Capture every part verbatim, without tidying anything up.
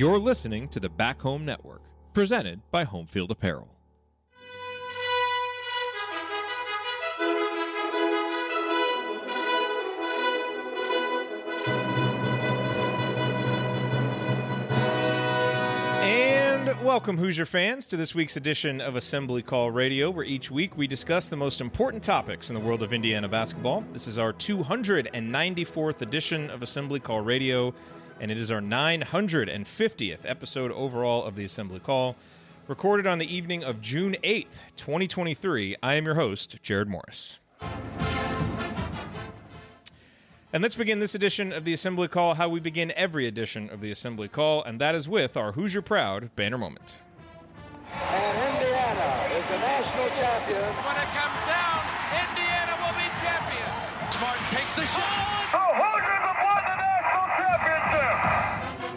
You're listening to the Back Home Network, presented by Homefield Apparel. Welcome, Hoosier fans, to this week's edition of Assembly Call Radio, where each week we discuss the most important topics in the world of Indiana basketball. This is our two hundred ninety-fourth edition of Assembly Call Radio, and it is our nine hundred fiftieth episode overall of the Assembly Call, recorded on the evening of June eighth, twenty twenty-three. I am your host, Jared Morris. And let's begin this edition of the Assembly Call how we begin every edition of the Assembly Call, and that is with our Hoosier Proud banner moment. And Indiana is the national champion. When it comes down, Indiana will be champion. Smart takes the shot. The Hoosiers have won the national championship.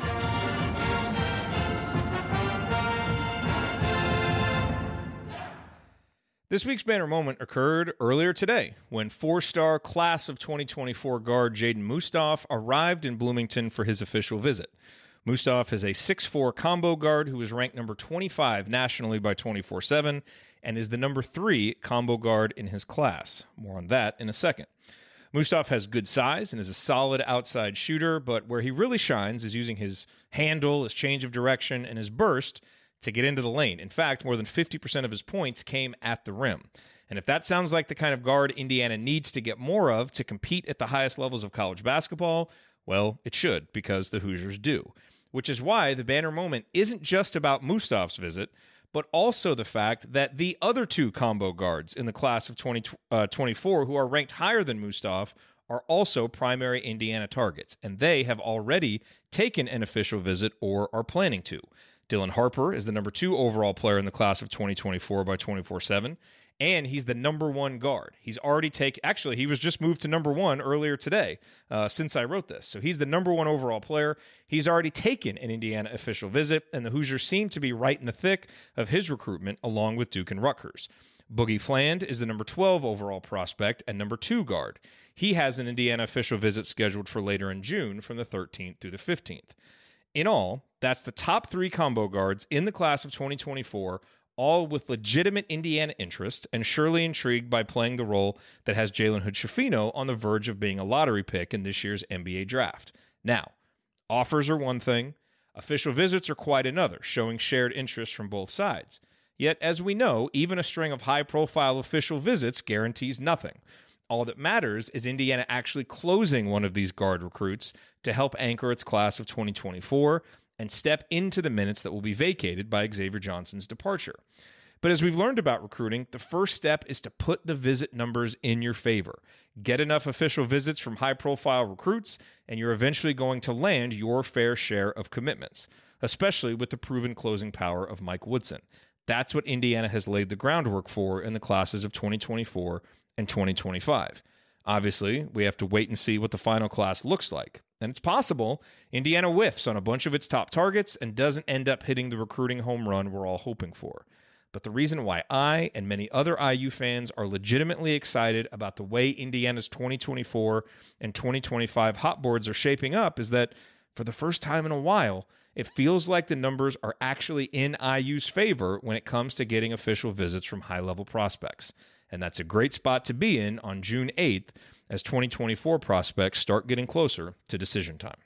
This week's banner moment occurred earlier today when four-star class of twenty twenty-four guard Jaden Mustaf arrived in Bloomington for his official visit. Mustaf is a six foot four combo guard who is ranked number twenty-five nationally by twenty-four seven and is the number three combo guard in his class. More on that in a second. Mustaf has good size and is a solid outside shooter, but where he really shines is using his handle, his change of direction, and his burst to get into the lane. In fact, more than fifty percent of his points came at the rim. And if that sounds like the kind of guard Indiana needs to get more of to compete at the highest levels of college basketball, well, it should, because the Hoosiers do. Which is why the banner moment isn't just about Mustaf's visit, but also the fact that the other two combo guards in the class of twenty twenty-four who are ranked higher than Mustaf are also primary Indiana targets, and they have already taken an official visit or are planning to. Dylan Harper is the number two overall player in the class of twenty twenty-four by twenty-four seven, and he's the number one guard. He's already taken, actually, he was just moved to number one earlier today uh, since I wrote this. So he's the number one overall player. He's already taken an Indiana official visit, and the Hoosiers seem to be right in the thick of his recruitment along with Duke and Rutgers. Boogie Fland is the number twelve overall prospect and number two guard. He has an Indiana official visit scheduled for later in June from the thirteenth through the fifteenth. In all, that's the top three combo guards in the class of twenty twenty-four, all with legitimate Indiana interest and surely intrigued by playing the role that has Jalen Hood-Schifino on the verge of being a lottery pick in this year's N B A draft. Now, offers are one thing, official visits are quite another, showing shared interest from both sides. Yet, as we know, even a string of high-profile official visits guarantees nothing. All that matters is Indiana actually closing one of these guard recruits to help anchor its class of twenty twenty-four and step into the minutes that will be vacated by Xavier Johnson's departure. But as we've learned about recruiting, the first step is to put the visit numbers in your favor. Get enough official visits from high-profile recruits, and you're eventually going to land your fair share of commitments, especially with the proven closing power of Mike Woodson. That's what Indiana has laid the groundwork for in the classes of twenty twenty-four and twenty twenty-five. Obviously, we have to wait and see what the final class looks like. And it's possible Indiana whiffs on a bunch of its top targets and doesn't end up hitting the recruiting home run we're all hoping for. But the reason why I and many other I U fans are legitimately excited about the way Indiana's twenty twenty-four and twenty twenty-five hot boards are shaping up is that for the first time in a while, it feels like the numbers are actually in I U's favor when it comes to getting official visits from high-level prospects. And that's a great spot to be in on June eighth as twenty twenty-four prospects start getting closer to decision time.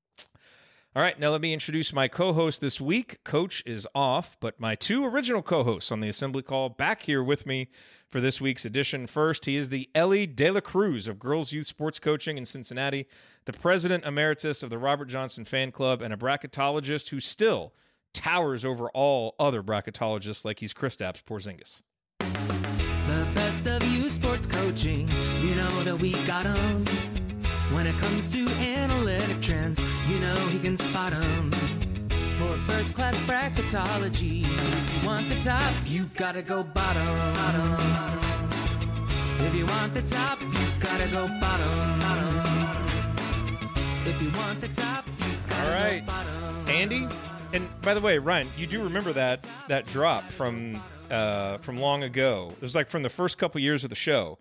All right, now let me introduce my co-host this week. Coach is off, but my two original co-hosts on the Assembly Call back here with me for this week's edition. First, he is the Ellie De La Cruz of Girls Youth Sports Coaching in Cincinnati, the president emeritus of the Robert Johnson Fan Club, and a bracketologist who still towers over all other bracketologists like he's Kristaps Porzingis. The best of youth sports coaching, you know that we got 'em. When it comes to analytic trends, you know he can spot 'em. For first-class bracketology, if you want the top, you gotta go bottoms. If you want the top, you gotta go bottoms. If you want the top, you gotta All right, go bottoms. Andy, and by the way, Ryan, you do remember that that drop from uh, from long ago. It was like from the first couple years of the show.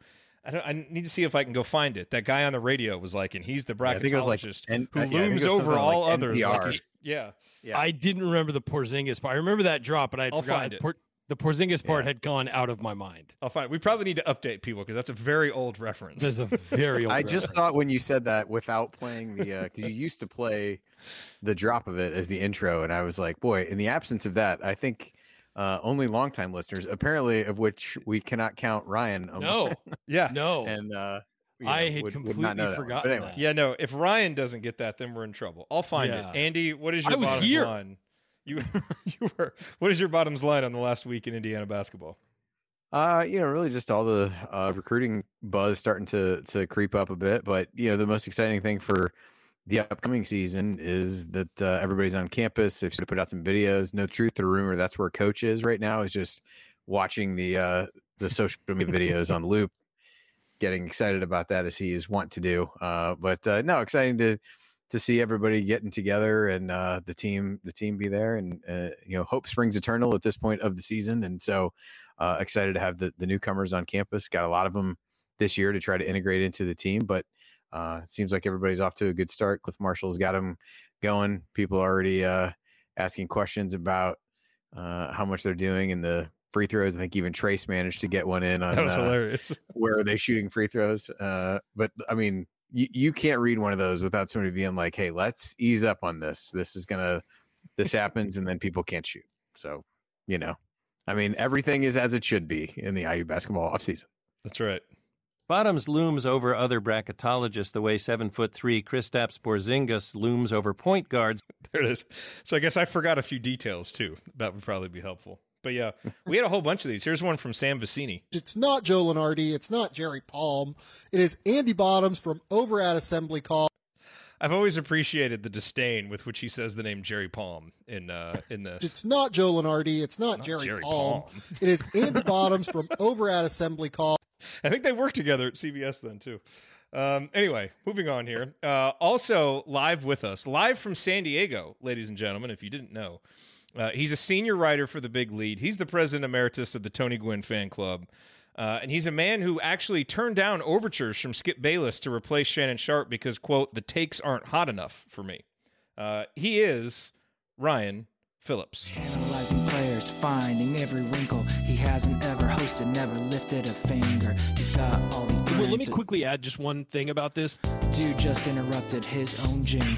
I don't. I need to see if I can go find it. That guy on the radio was like, and he's the bracketologist yeah, I think it was like, and, who uh, yeah, looms over all like others. Like he's, yeah. yeah, I didn't remember the Porzingis part. I remember that drop, but I I'll forgot find it. Por- the Porzingis part Yeah. had gone out of my mind. I'll find it. We probably need to update people because that's a very old reference. That's a very old I just reference. thought when you said that without playing the, because you used to play the drop of it as the intro, and I was like, boy, in the absence of that, I think uh, only longtime listeners, apparently of which we cannot count Ryan. among- No, yeah. no. and uh, you I know, had would- would completely not know that one. forgotten But anyway, that. Yeah, no. If Ryan doesn't get that, then we're in trouble. I'll find Yeah. it. Andy, what is your I was bottoms here. line? You, you were. What is your bottoms line on the last week in Indiana basketball? Uh, you know, really just all the uh, recruiting buzz starting to to creep up a bit. But you know, the most exciting thing for the upcoming season is that uh, everybody's on campus. They've sort of put out some videos. No truth to rumor. That's where Coach is right now. Is just watching the uh, the social media videos on loop, getting excited about that as he is wont to do. Uh, but uh, no, exciting to to see everybody getting together and uh, the team the team be there. And uh, you know, hope springs eternal at this point of the season. And so uh, excited to have the the newcomers on campus. Got a lot of them this year to try to integrate into the team, but uh, it seems like everybody's off to a good start. Cliff Marshall's got them going. People are already uh, asking questions about uh, how much they're doing in the free throws. I think even Trace managed to get one in on That was uh, hilarious. where are they shooting free throws. Uh, but I mean, you, you can't read one of those without somebody being like, hey, let's ease up on this. This is going to, this happens and then people can't shoot. So, you know, I mean, everything is as it should be in the I U basketball offseason. That's right. Bottoms looms over other bracketologists the way seven foot three Kristaps Porzingis looms over point guards. There it is. So I guess I forgot a few details too. That would probably be helpful. But yeah, we had a whole bunch of these. Here's one from Sam Vicini. It's not Joe Lenardi. It's not Jerry Palm. It is Andy Bottoms from over at Assembly Call. I've always appreciated the disdain with which he says the name Jerry Palm in uh, in this. It's not Joe Lenardi. It's not, Not Jerry, Jerry Palm. Palm. It is Andy Bottoms from over at Assembly Call. I think they worked together at C B S then too. Um, anyway, moving on here. Uh, also live with us, live from San Diego, ladies and gentlemen, if you didn't know. Uh, he's a senior writer for The Big Lead. He's the president emeritus of the Tony Gwynn fan club. Uh, and he's a man who actually turned down overtures from Skip Bayless to replace Shannon Sharp because, quote, the takes aren't hot enough for me. Uh, he is Ryan Phillips. Analyzing players, finding every wrinkle. He hasn't ever hosted, never lifted a finger. He's got all the Well, let me answers. quickly add just one thing about this. Dude just interrupted his own jingle.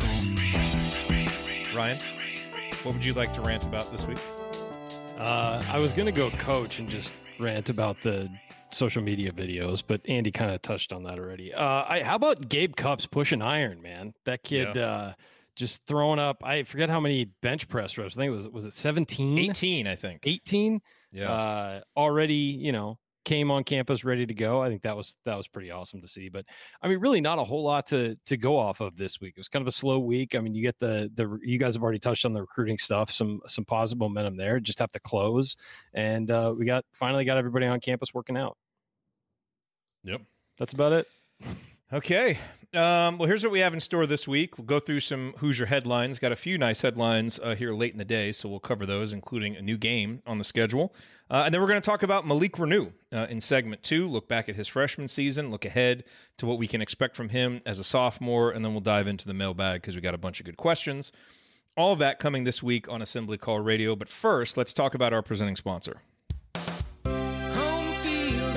Ryan, what would you like to rant about this week? Uh, I was going to go coach and just rant about the social media videos, but Andy kind of touched on that already. Uh, I, how about Gabe Cupps pushing iron, man? That kid Yeah. uh, just throwing up. I forget how many bench press reps. I think it was was it seventeen? eighteen, I think. eighteen Yeah. uh, already, you know, came on campus ready to go. I think that was that was pretty awesome to see. But I mean, really not a whole lot to to go off of this week. It was kind of a slow week. I mean, you get the the you guys have already touched on the recruiting stuff, some some positive momentum there. Just have to close, and uh, we got finally got everybody on campus working out. Yep. That's about it. Okay. Um, well, here's what we have in store this week. We'll go through some Hoosier headlines. Got a few nice headlines uh, here late in the day, so we'll cover those, including a new game on the schedule. Uh, and then we're going to talk about Malik Renew uh, in segment two, look back at his freshman season, look ahead to what we can expect from him as a sophomore, and then we'll dive into the mailbag because we got a bunch of good questions. All of that coming this week on Assembly Call Radio. But first, let's talk about our presenting sponsor. Home field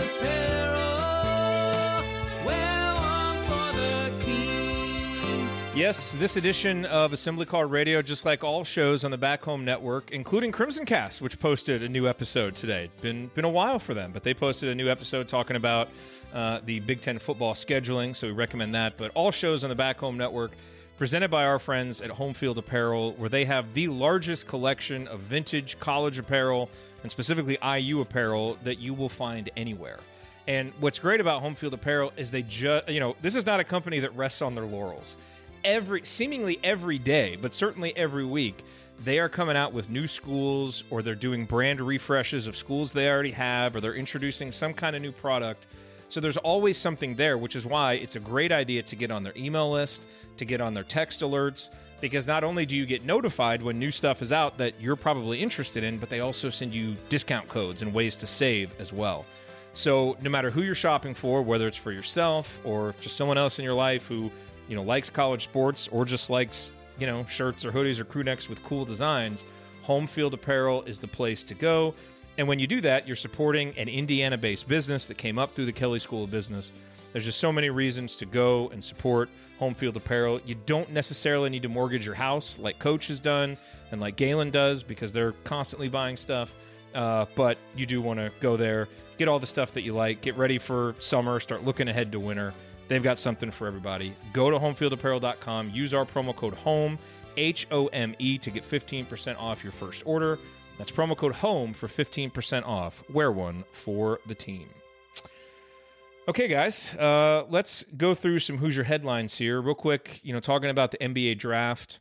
apparel. Wear one for the team. Yes, this edition of Assembly Call Radio, just like all shows on the Back Home Network, including Crimson Cast, which posted a new episode today. Been been a while for them, but they posted a new episode talking about uh, the Big Ten football scheduling, so we recommend that. But all shows on the Back Home Network, presented by our friends at Home Field Apparel, where they have the largest collection of vintage college apparel, and specifically I U apparel, that you will find anywhere. And what's great about Home Field Apparel is they just, you know, this is not a company that rests on their laurels. Every, seemingly every day, but certainly every week, they are coming out with new schools, or they're doing brand refreshes of schools they already have, or they're introducing some kind of new product. So there's always something there, which is why it's a great idea to get on their email list, to get on their text alerts, because not only do you get notified when new stuff is out that you're probably interested in, but they also send you discount codes and ways to save as well. So no matter who you're shopping for, whether it's for yourself or just someone else in your life who, you know, likes college sports or just likes, you know, shirts or hoodies or crew necks with cool designs, Home Field Apparel is the place to go. And when you do that, you're supporting an Indiana-based business that came up through the Kelley School of Business. There's just so many reasons to go and support Home Field Apparel. You don't necessarily need to mortgage your house like Coach has done and like Galen does because they're constantly buying stuff. Uh, but you do want to go there, get all the stuff that you like, get ready for summer, start looking ahead to winter. They've got something for everybody. Go to home field apparel dot com. Use our promo code HOME, H O M E, to get fifteen percent off your first order. That's promo code HOME for fifteen percent off. Wear one for the team. Okay, guys, uh, let's go through some Hoosier headlines here real quick. You know, talking about the N B A draft.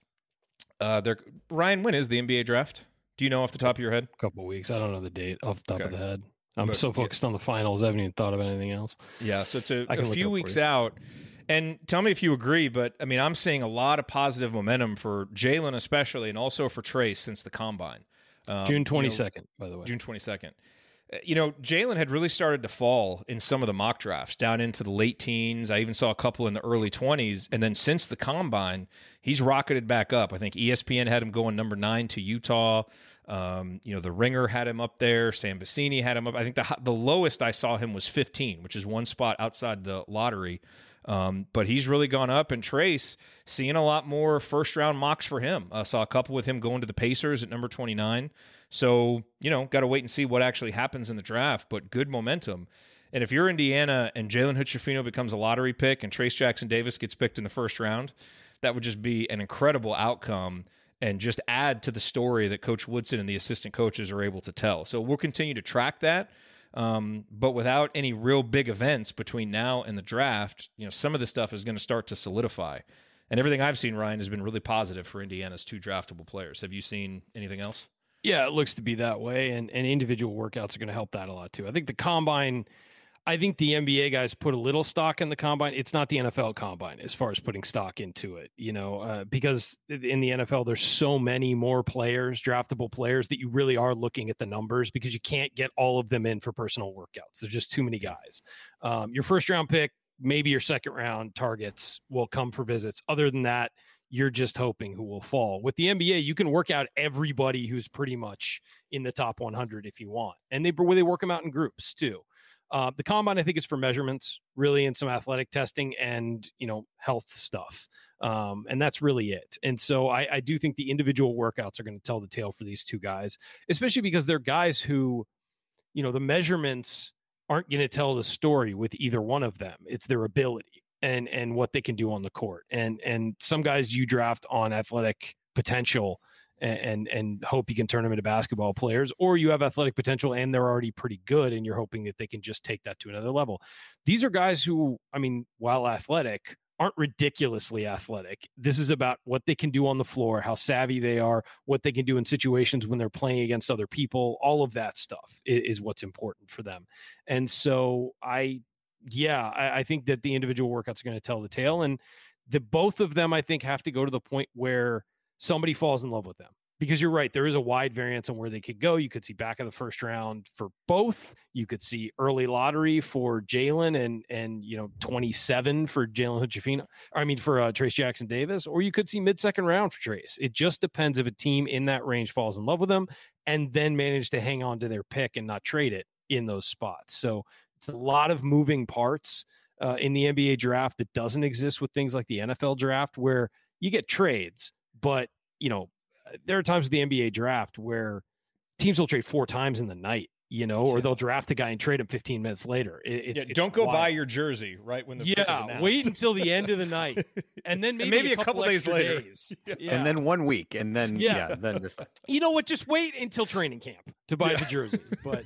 Uh, there, Ryan, when is the N B A draft? Do you know off the top of your head? A couple of weeks. I don't know the date off the top Okay. of the head. I'm But, so focused on the finals. I haven't even thought of anything else. Yeah, so it's a, I can a look it few up for weeks you. out. And tell me if you agree, but I mean, I'm seeing a lot of positive momentum for Jalen especially, and also for Trace since the Combine. Um, June you know, twenty-second, by the way. June twenty-second. Uh, You know, Jalen had really started to fall in some of the mock drafts down into the late teens. I even saw a couple in the early twenties. And then since the Combine, he's rocketed back up. I think E S P N had him going number nine to Utah. Um, you know, the Ringer had him up there. Sam Vecini had him up. I think the hi- the lowest I saw him was fifteen, which is one spot outside the lottery. Um, but he's really gone up. And Trace, seeing a lot more first round mocks for him. I saw a couple with him going to the Pacers at number twenty-nine. So, you know, got to wait and see what actually happens in the draft, but good momentum. And if you're Indiana and Jalen Hood-Schifino becomes a lottery pick and Trace Jackson Davis gets picked in the first round, that would just be an incredible outcome and just add to the story that Coach Woodson and the assistant coaches are able to tell. So we'll continue to track that. Um, but without any real big events between now and the draft, you know, some of this stuff is going to start to solidify. And everything I've seen, Ryan, has been really positive for Indiana's two draftable players. Have you seen anything else? Yeah, it looks to be that way, and, and individual workouts are going to help that a lot too. I think the Combine, I think the N B A guys put a little stock in the Combine. It's not the N F L Combine as far as putting stock into it, you know, uh, because in the N F L, there's so many more players, draftable players, that you really are looking at the numbers because you can't get all of them in for personal workouts. There's just too many guys. Um, your first round pick, maybe your second round targets will come for visits. Other than that, you're just hoping who will fall. With the N B A, you can work out everybody who's pretty much in the top one hundred if you want. And they, they work them out in groups too. Uh, the Combine, I think, is for measurements, really, and some athletic testing and, you know, health stuff. Um, and that's really it. And so I, I do think the individual workouts are going to tell the tale for these two guys, especially because they're guys who, you know, the measurements aren't going to tell the story with either one of them. It's their ability and and what they can do on the court. And and some guys you draft on athletic potential and, and and hope you can turn them into basketball players, or you have athletic potential and they're already pretty good and you're hoping that they can just take that to another level. These are guys who, I mean, while athletic, aren't ridiculously athletic. This is about what they can do on the floor, how savvy they are, what they can do in situations when they're playing against other people. All of that stuff is, is what's important for them. And so I Yeah, I, I think that the individual workouts are going to tell the tale, and the both of them, I think, have to go to the point where somebody falls in love with them. Because you're right, there is a wide variance on where they could go. You could see back of the first round for both. You could see early lottery for Jalen and and you know twenty-seven for Jalen Hood-Schifino. I mean for uh, Trace Jackson Davis, or you could see mid second round for Trace. It just depends if a team in that range falls in love with them and then manage to hang on to their pick and not trade it in those spots. So it's a lot of moving parts uh, in the N B A draft that doesn't exist with things like the N F L draft, where you get trades, but you know, there are times with the N B A draft where teams will trade four times in the night, you know, or they'll draft a guy and trade him fifteen minutes later. It, it's, Yeah, it's don't go wild. buy your jersey right when the pick is yeah, announced. wait until the end of the night, and then maybe, And maybe a couple, days extra later. days. Yeah. Yeah. And then one week, and then Yeah. yeah, then just You know what? Just wait until training camp to buy the jersey. But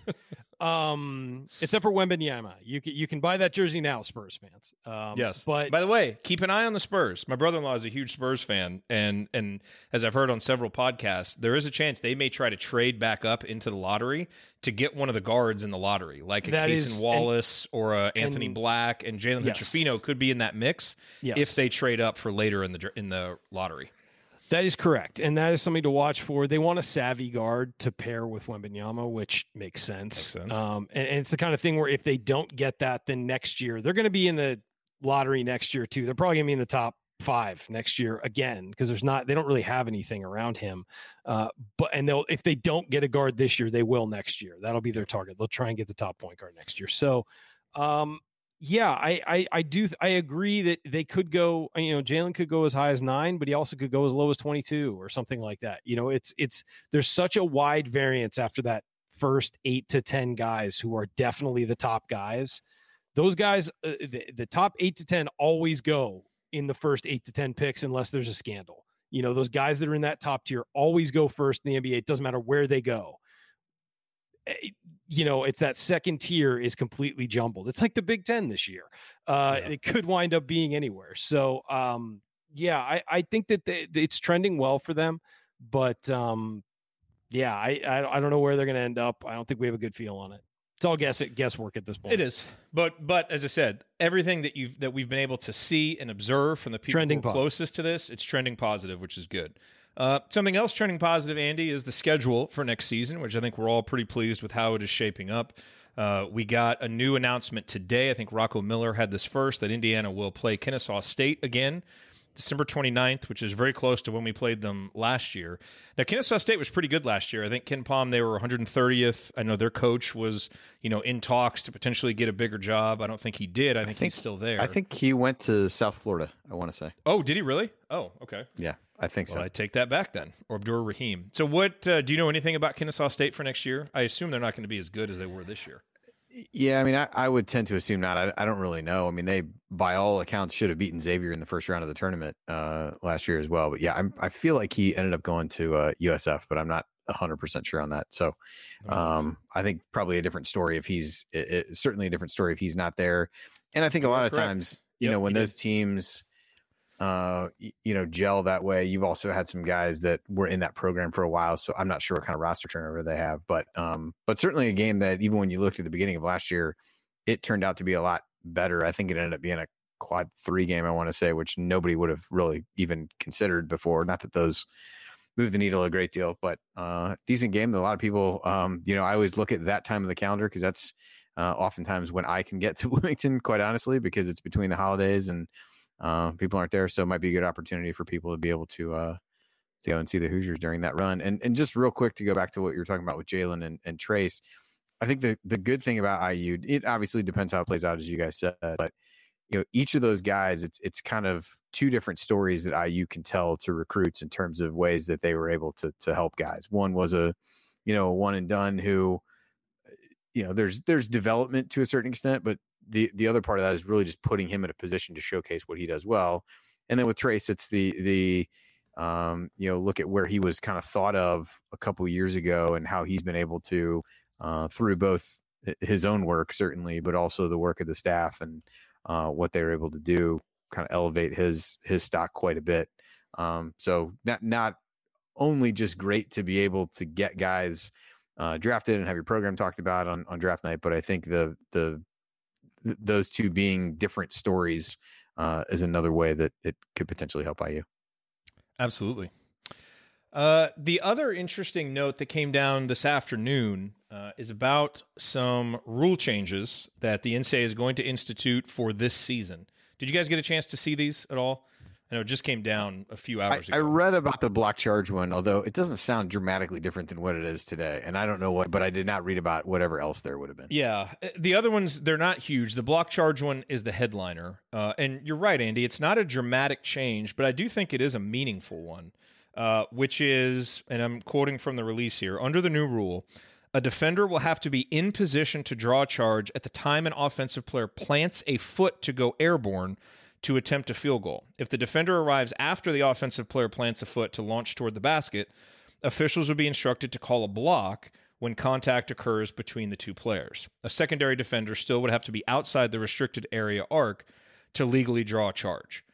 um, except for Wembanyama, you can you can buy that jersey now, Spurs fans. Um, Yes. but By the way, keep an eye on the Spurs. My brother-in-law is a huge Spurs fan, and and as I've heard on several podcasts, there is a chance they may try to trade back up into the lottery to get one of the guards in the lottery, like a That Cason is- Wallace or a Anthony and- Black, and Jalen Yes. Hood-Schifino could be in that mix yes. if they trade up for later in the dr- in the lottery. That is correct, and that is something to watch for. They want a savvy guard to pair with Wembanyama, which makes sense. Makes sense. Um, and, and it's the kind of thing where if they don't get that, then next year they're going to be in the lottery next year too. They're probably going to be in the top five next year again because there's not they don't really have anything around him. Uh, but and they'll if they don't get a guard this year, they will next year. That'll be their target. They'll try and get the top point guard next year. So. Um, Yeah, I, I, I do. I agree that they could go, you know, Jalen could go as high as nine, but he also could go as low as twenty-two or something like that. You know, it's, it's, there's such a wide variance after that first eight to ten guys who are definitely the top guys. Those guys, uh, the, the top eight to ten always go in the first eight to ten picks unless there's a scandal. You know, those guys that are in that top tier always go first in the N B A. It doesn't matter where they go. You know, it's that second tier is completely jumbled. It's like the Big Ten this year. Uh, yeah. It could wind up being anywhere. So, um, yeah, I, I think that they, it's trending well for them. But, um, yeah, I, I I don't know where they're going to end up. I don't think we have a good feel on it. It's all guess guesswork at this point. It is, but but as I said, everything that you've that we've been able to see and observe from the people trending who are closest to this, it's trending positive, which is good. Uh, something else trending positive, Andy, is the schedule for next season, which I think we're all pretty pleased with how it is shaping up. Uh, we got a new announcement today. I think Rocco Miller had this first, that Indiana will play Kennesaw State again, December twenty-ninth, which is very close to when we played them last year. Now, Kennesaw State was pretty good last year. I think Ken Palm, they were one hundred thirtieth. I know their coach was, you know, in talks to potentially get a bigger job. I don't think he did. I think, I think he's still there. I think he went to South Florida, I want to say. Oh, did he really? Oh, okay. Yeah, I think well, so. I take that back then. Or Abdur Rahim. So what, uh, do you know anything about Kennesaw State for next year? I assume they're not going to be as good as they were this year. Yeah, I mean, I, I would tend to assume not. I, I don't really know. I mean, they, by all accounts, should have beaten Xavier in the first round of the tournament uh, last year as well. But yeah, I'm, I feel like he ended up going to uh, U S F, but I'm not one hundred percent sure on that. So um, I think probably a different story if he's it, it, certainly a different story if he's not there. And I think a lot of correct. times, you Yep, know, when he those did. teams, uh, y- you know, gel that way, you've also had some guys that were in that program for a while. So I'm not sure what kind of roster turnover they have, but um, but certainly a game that even when you looked at the beginning of last year, it turned out to be a lot better. I think it ended up being a quad three game, I want to say, which nobody would have really even considered before. Not that those move the needle a great deal, but uh, decent game that a lot of people, um, you know, I always look at that time of the calendar because that's uh, oftentimes when I can get to Bloomington, quite honestly, because it's between the holidays and uh, people aren't there. So it might be a good opportunity for people to be able to, uh, to go and see the Hoosiers during that run. And and just real quick to go back to what you were talking about with Jalen and, and Trace, I think the, the good thing about I U, it obviously depends how it plays out, as you guys said, but you know, each of those guys, it's it's kind of two different stories that I U can tell to recruits in terms of ways that they were able to to help guys. One was a, you know, a one and done who, you know, there's there's development to a certain extent, but the the other part of that is really just putting him in a position to showcase what he does well. And then with Trace, it's the the um, you know, look at where he was kind of thought of a couple of years ago and how he's been able to uh, through both his own work certainly, but also the work of the staff and uh, what they were able to do, kind of elevate his his stock quite a bit. Um, so not not only just great to be able to get guys uh, drafted and have your program talked about on, on draft night, but I think the the th- those two being different stories uh, is another way that it could potentially help I U. Absolutely. Uh, the other interesting note that came down this afternoon uh, is about some rule changes that the N C double A is going to institute for this season. Did you guys get a chance to see these at all? I know it just came down a few hours I, ago. I read about the block charge one, although it doesn't sound dramatically different than what it is today. And I don't know what, but I did not read about whatever else there would have been. Yeah. The other ones, they're not huge. The block charge one is the headliner. Uh, and you're right, Andy. It's not a dramatic change, but I do think it is a meaningful one, uh, which is, and I'm quoting from the release here, under the new rule, a defender will have to be in position to draw a charge at the time an offensive player plants a foot to go airborne to attempt a field goal. If the defender arrives after the offensive player plants a foot to launch toward the basket, officials will be instructed to call a block when contact occurs between the two players. A secondary defender still would have to be outside the restricted area arc to legally draw a charge.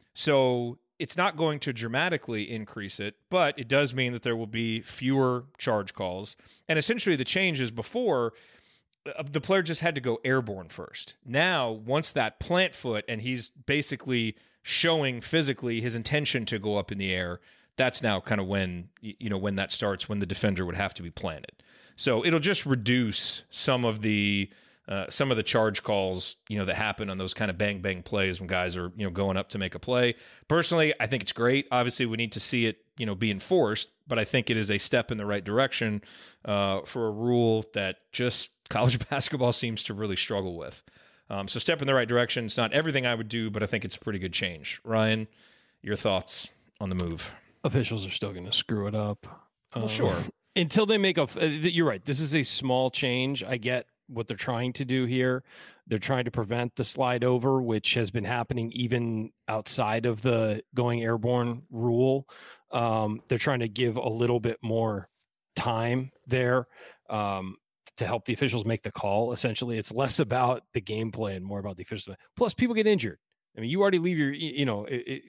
So it's not going to dramatically increase it, but it does mean that there will be fewer charge calls. And essentially the change is before, the player just had to go airborne first. Now, once that plant foot and he's basically showing physically his intention to go up in the air, that's now kind of when, you know, when that starts, when the defender would have to be planted. So it'll just reduce some of the uh, some of the charge calls, you know, that happen on those kind of bang bang plays when guys are, you know, going up to make a play. Personally, I think it's great. Obviously, we need to see it, you know, be enforced, but I think it is a step in the right direction uh, for a rule that just college basketball seems to really struggle with. Um, so step in the right direction. It's not everything I would do, but I think it's a pretty good change. Ryan, your thoughts on the move? Officials are still going to screw it up. Well, Um, sure. Until they make a, uh, you're right. This is a small change. I get what they're trying to do here. They're trying to prevent the slide over, which has been happening even outside of the going airborne rule. Um, they're trying to give a little bit more time there um, to help the officials make the call. Essentially, it's less about the gameplay and more about the officials. Plus, people get injured. I mean, you already leave your, you know, it, it,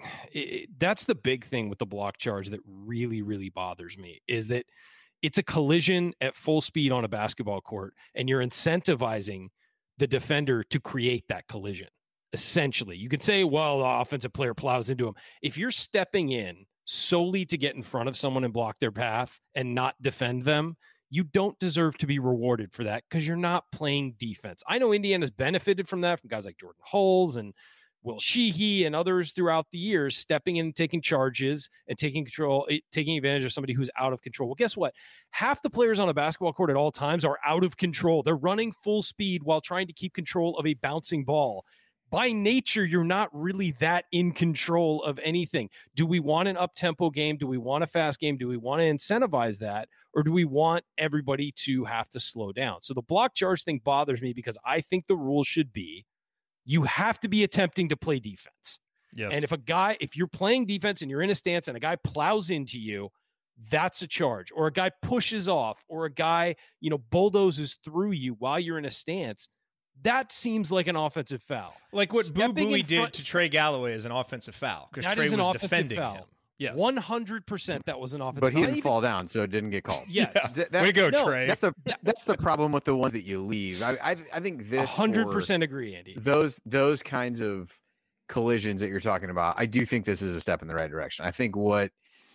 it, that's the big thing with the block charge that really, really bothers me is that it's a collision at full speed on a basketball court, and you're incentivizing the defender to create that collision. Essentially, you could say, well, the offensive player plows into him. If you're stepping in solely to get in front of someone and block their path and not defend them, you don't deserve to be rewarded for that because you're not playing defense. I know Indiana's benefited from that, from guys like Jordan Hulls and Will Sheehy and others throughout the years, stepping in and taking charges and taking control, taking advantage of somebody who's out of control. Well, guess what? Half the players on a basketball court at all times are out of control. They're running full speed while trying to keep control of a bouncing ball. By nature, you're not really that in control of anything. Do we want an up-tempo game? Do we want a fast game? Do we want to incentivize that? Or do we want everybody to have to slow down? So the block charge thing bothers me because I think the rule should be you have to be attempting to play defense. Yes. And if a guy, if you're playing defense and you're in a stance and a guy plows into you, that's a charge. Or a guy pushes off, or a guy, you know, bulldozes through you while you're in a stance. That seems like an offensive foul. Like what Boo Stepping Booey in did front- to Trey Galloway is an offensive foul because That Trey is an was offensive defending foul. him. Yes. one hundred percent that was an offensive But he foul. didn't Even- fall down, so it didn't get called. Yes. Th- that- Way to go, no, Trey. That's the that's the problem with the ones that you leave. I I, I think this one hundred or percent agree, Andy. those those kinds of collisions that you're talking about, I do think this is a step in the right direction. I think what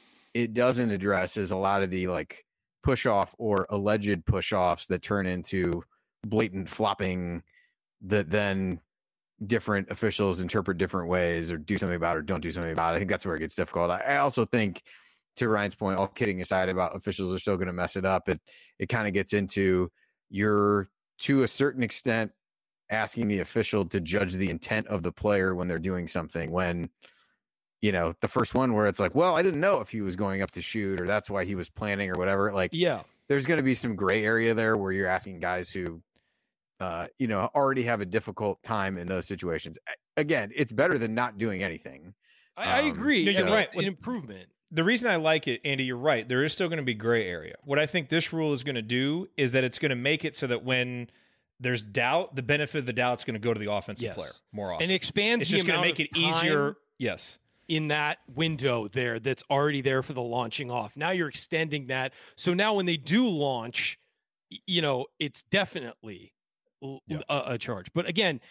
it doesn't address is a lot of the like push off or alleged push offs that turn into blatant flopping that then different officials interpret different ways or do something about or don't do something about it. I think that's where it gets difficult. I, I also think, to Ryan's point, all kidding aside about officials are still going to mess it up, it it kind of gets into you're to a certain extent asking the official to judge the intent of the player when they're doing something, when, you know, the first one where it's like, well, I didn't know if he was going up to shoot or that's why he was planning or whatever. Like, Yeah. there's going to be some gray area there where you're asking guys who, uh, you know, already have a difficult time in those situations. A- Again, it's better than not doing anything. I, I Um, agree. no, you're I mean, right. it's an improvement. The reason I like it, Andy, you're right. There is still going to be gray area. What I think this rule is going to do is that it's going to make it so that when there's doubt, the benefit of the doubt is going to go to the offensive Yes. player more often. And it expands it's the just going to amount make of it easier. time Yes. in that window there that's already there for the launching off. Now you're extending that. So now when they do launch, y- you know, it's definitely l- Yeah. a, a charge. But again,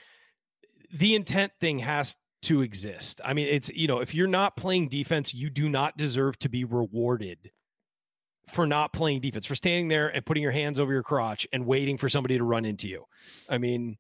the intent thing has to exist. I mean, it's, you know, if you're not playing defense, you do not deserve to be rewarded for not playing defense, for standing there and putting your hands over your crotch and waiting for somebody to run into you. I mean,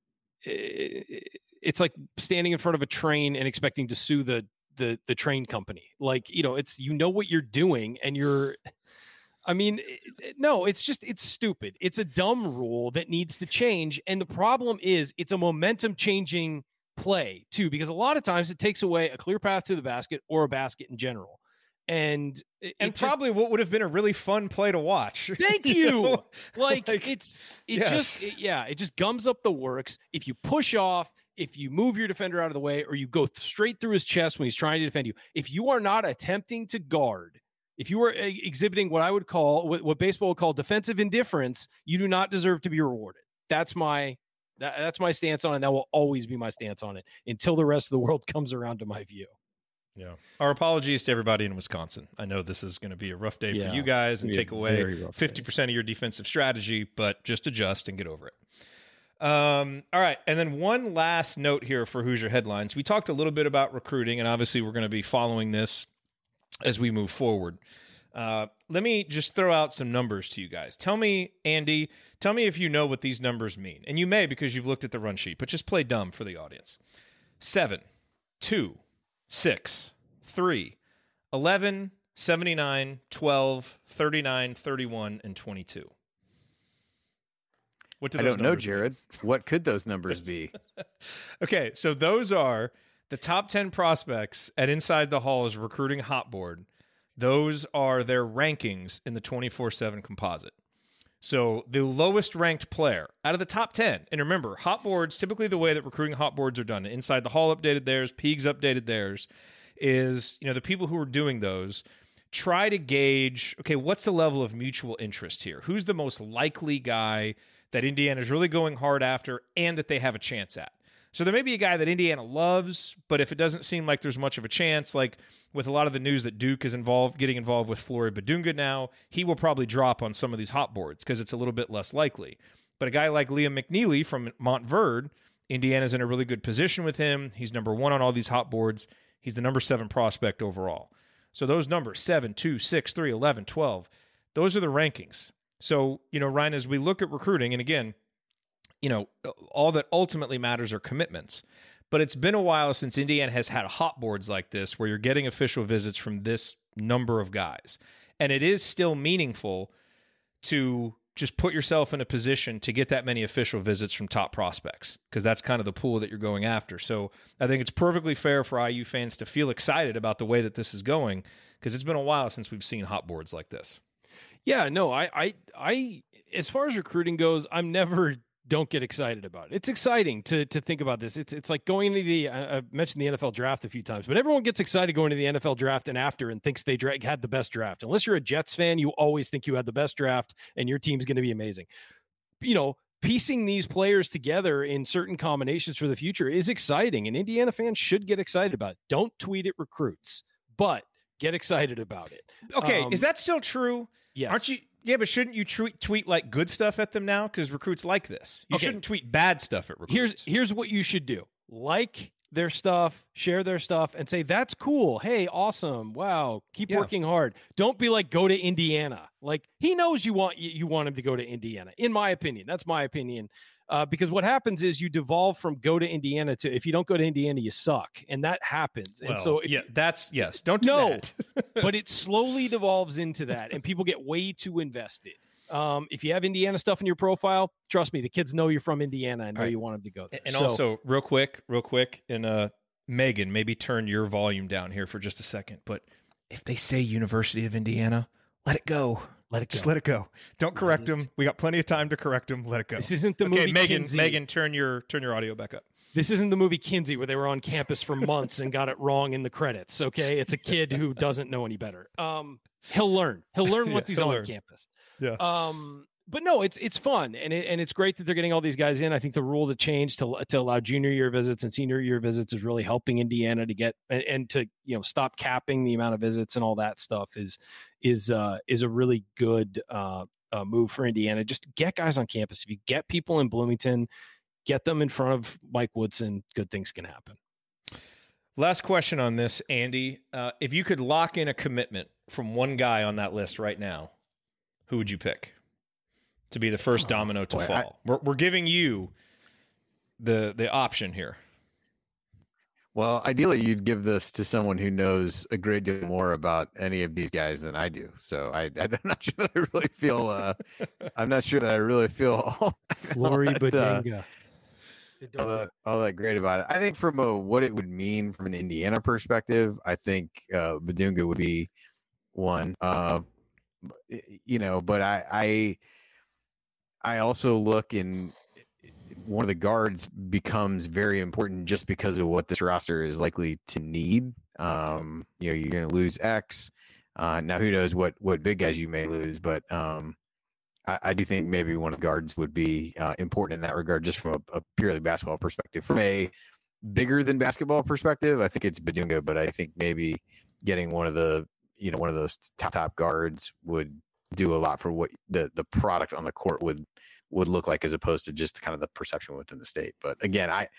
i- it's like standing in front of a train and expecting to sue the the the train company. Like, you know, it's, you know what you're doing and you're, I mean, it- it- no, it's just, it's stupid. It's a dumb rule that needs to change. And the problem is it's a momentum changing play too, because a lot of times it takes away a clear path to the basket or a basket in general. And, it, And it just- probably what would have been a really fun play to watch. Thank you. know? like, Like, it's it yes. just it- yeah, it just gums up the works. If you push off, if you move your defender out of the way, or you go th- straight through his chest when he's trying to defend you, if you are not attempting to guard, if you are uh, exhibiting what I would call what, what baseball would call defensive indifference, you do not deserve to be rewarded. That's my that, that's my stance on it. And that will always be my stance on it until the rest of the world comes around to my view. Yeah. Our apologies to everybody in Wisconsin. I know this is going to be a rough day Yeah, for you guys and it'll be take a away very rough day. fifty percent of your defensive strategy, but just adjust and get over it. Um, all right. And then one last note here for Hoosier Headlines. We talked a little bit about recruiting, and obviously we're going to be following this as we move forward. Uh, let me just throw out some numbers to you guys. Tell me, Andy, tell me if you know what these numbers mean. And you may because you've looked at the run sheet, but just play dumb for the audience. Seven, two, six, three, eleven, seventy-nine, twelve, thirty-nine, thirty-one, and twenty-two. What do I those don't know, numbers Jared. mean? What could those numbers be? Okay, so those are the top ten prospects at Inside the Hall's recruiting hot board. Those are their rankings in the twenty-four seven composite. So the lowest ranked player out of the top ten, and remember, hot boards, typically the way that recruiting hot boards are done, Inside the Hall updated theirs, Peegs updated theirs, is, you know, the people who are doing those try to gauge, okay, what's the level of mutual interest here? Who's the most likely guy that Indiana is really going hard after and that they have a chance at? So there may be a guy that Indiana loves, but if it doesn't seem like there's much of a chance, like with a lot of the news that Duke is involved, getting involved with Flory Badunga now, he will probably drop on some of these hot boards because it's a little bit less likely. But a guy like Liam McNeely from Montverde, Indiana's in a really good position with him. He's number one on all these hot boards. He's the number seven prospect overall. So those numbers, seven, two, six, three, eleven, twelve, those are the rankings. So, you know, Ryan, as we look at recruiting, and again, you know, all that ultimately matters are commitments. But it's been a while since Indiana has had hot boards like this where you're getting official visits from this number of guys. And it is still meaningful to just put yourself in a position to get that many official visits from top prospects, because that's kind of the pool that you're going after. So I think it's perfectly fair for I U fans to feel excited about the way that this is going, because it's been a while since we've seen hot boards like this. Yeah, no, I, I, I, as far as recruiting goes, I'm never don't get excited about it. It's exciting to to think about this. It's it's like going into the, I, I mentioned the N F L draft a few times, but everyone gets excited going to the N F L draft and after and thinks they dra- had the best draft. Unless you're a Jets fan, you always think you had the best draft and your team's going to be amazing. You know, piecing these players together in certain combinations for the future is exciting, and Indiana fans should get excited about it. Don't tweet at recruits, but get excited about it. Okay, Um, is that still true? Yes. Aren't you? Yeah, but shouldn't you tweet, tweet like good stuff at them now? Because recruits like this. You Okay. shouldn't tweet bad stuff at recruits. Here's here's what you should do. Like their stuff, share their stuff, and say, that's cool. Hey, awesome. Wow. Keep Yeah. working hard. Don't be like, go to Indiana. Like, he knows you want you, you want him to go to Indiana, in my opinion. That's my opinion. Uh, because what happens is you devolve from go to Indiana to, if you don't go to Indiana, you suck. And that happens. And Well, so if yeah, that's yes. Don't do No. that. but it slowly devolves into that, and people get way too invested. Um, if you have Indiana stuff in your profile, trust me, the kids know you're from Indiana and know All right. you want them to go there. And So- also, real quick, real quick, and uh, Megan, maybe turn your volume down here for just a second. But if they say University of Indiana, let it go. let it Just go. let it go. Don't correct it. them. We got plenty of time to correct them. Let it go. This isn't the okay, movie Megan. Kinsey. Megan, turn your turn your audio back up. This isn't the movie Kinsey where they were on campus for months and got it wrong in the credits. Okay, it's a kid who doesn't know any better. Um, he'll learn. He'll learn Yeah, once he's he'll on learn. campus. Yeah. Um, but no, it's it's fun, and it, and it's great that they're getting all these guys in. I think the rule to change to to allow junior year visits and senior year visits is really helping Indiana to get and, and to you know stop capping the amount of visits and all that stuff is is uh, is a really good uh, uh, move for Indiana. Just get guys on campus. If you get people in Bloomington, get them in front of Mike Woodson, good things can happen. Last question on this, Andy. Uh, if you could lock in a commitment from one guy on that list right now, who would you pick to be the first domino to boy, fall? I- we're, we're giving you the the option here. Well, ideally, you'd give this to someone who knows a great deal more about any of these guys than I do. So I, I'm not sure that I really feel. Uh, I'm not sure that I really feel all, Flory that, uh, Badunga. all, that, all that great about it. I think from a, what it would mean from an Indiana perspective, I think uh, Badunga would be one. Uh, you know, but I, I, I also look in. One of the guards becomes very important just because of what this roster is likely to need. Um, you know, you're going to lose X. Uh, now, who knows what what big guys you may lose, but um, I, I do think maybe one of the guards would be uh, important in that regard, just from a, a purely basketball perspective. From a bigger than basketball perspective, I think it's Badunga, but I think maybe getting one of the you know one of those top top guards would do a lot for what the the product on the court would. would look like, as opposed to just kind of the perception within the state. But again, I,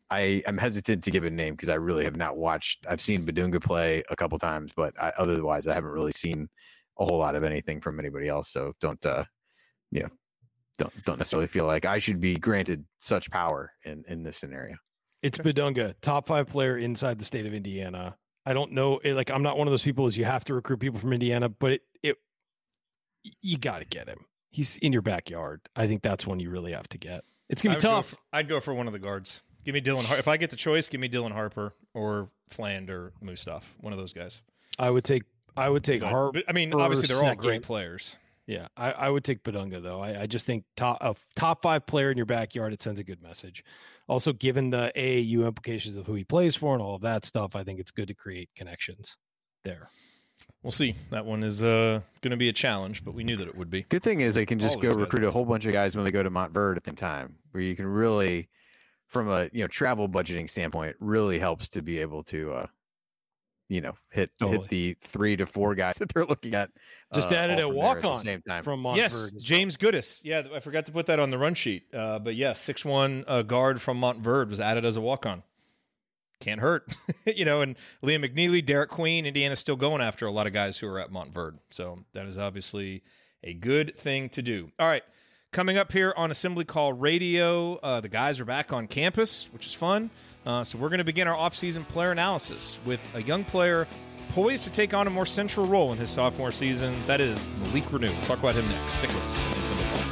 I am hesitant to give a name because I really have not watched. I've seen Badunga play a couple times, but I, otherwise I haven't really seen a whole lot of anything from anybody else. So don't, uh, you know, don't don't necessarily feel like I should be granted such power in in this scenario. It's Badunga, top five player inside the state of Indiana. I don't know, it, like I'm not one of those people as you have to recruit people from Indiana, but it, it you got to get him. He's in your backyard. I think that's one you really have to get. It's gonna be I would tough. Go for, I'd go for one of the guards. Give me Dylan. Har- if I get the choice, give me Dylan Harper or Fland or Mustaf. One of those guys. I would take. I would take Harper. I mean, obviously they're second. all great players. Yeah, I, I would take Badunga though. I, I just think top a top five player in your backyard, it sends a good message. Also, given the A A U implications of who he plays for and all of that stuff, I think it's good to create connections there. We'll see. That one is uh, going to be a challenge, but we knew that it would be. Good thing is they can just All go these guys recruit are- a whole bunch of guys when they go to Montverde at the time, where you can really, from a you know travel budgeting standpoint, really helps to be able to, uh, you know, hit Totally. hit the three to four guys that they're looking at. Just uh, added all a from there at walk the on same time. from Montford. Yes, as well. James Goodis. Yeah, I forgot to put that on the run sheet. Uh, but yes, six one uh, guard from Montverde was added as a walk-on. Can't hurt. you know, and Liam McNeely, Derek Queen, Indiana's still going after a lot of guys who are at Montverde. So that is obviously a good thing to do. All right, coming up here on Assembly Call Radio, uh, the guys are back on campus, which is fun. Uh, so we're going to begin our offseason player analysis with a young player poised to take on a more central role in his sophomore season. That is Malik Renew. We'll talk about him next. Stick with us on the Assembly Call.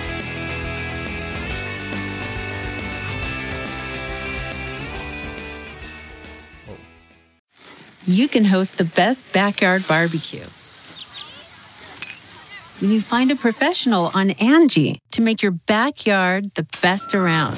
You can host the best backyard barbecue when you find a professional on Angie to make your backyard the best around.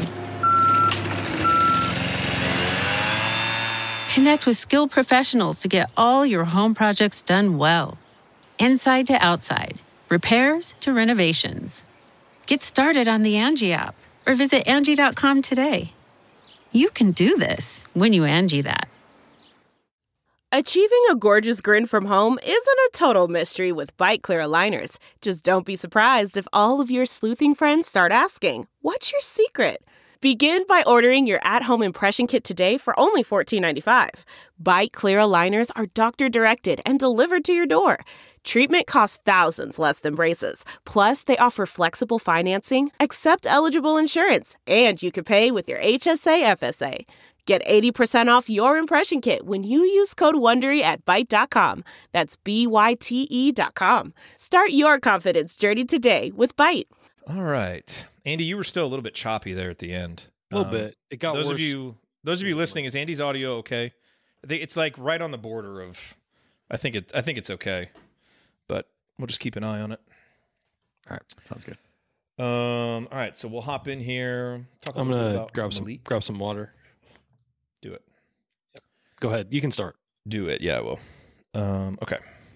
Connect with skilled professionals to get all your home projects done well. Inside to outside, repairs to renovations. Get started on the Angie app or visit Angie dot com today. You can do this when you Angie that. Achieving a gorgeous grin from home isn't a total mystery with Bite Clear aligners. Just don't be surprised if all of your sleuthing friends start asking, "What's your secret?" Begin by ordering your at-home impression kit today for only fourteen ninety-five. Bite Clear aligners are doctor-directed and delivered to your door. Treatment costs thousands less than braces. Plus, they offer flexible financing, accept eligible insurance, and you can pay with your H S A F S A. Get eighty percent off your impression kit when you use code WONDERY at byte dot com. That's B Y T E dot com. Start your confidence journey today with Byte. All right. Andy, you were still a little bit choppy there at the end. A little Um, bit. It got those worse. of you those of you listening, is Andy's audio okay? I think it's like right on the border of I think it I think it's okay. But we'll just keep an eye on it. All right, sounds good. Um all right, so we'll hop in here. Talk a I'm little bit gonna about grab some Malik. grab some water. Do it. Go ahead. You can start. Do it. Yeah, I will. Um okay.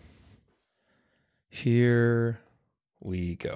Here we go.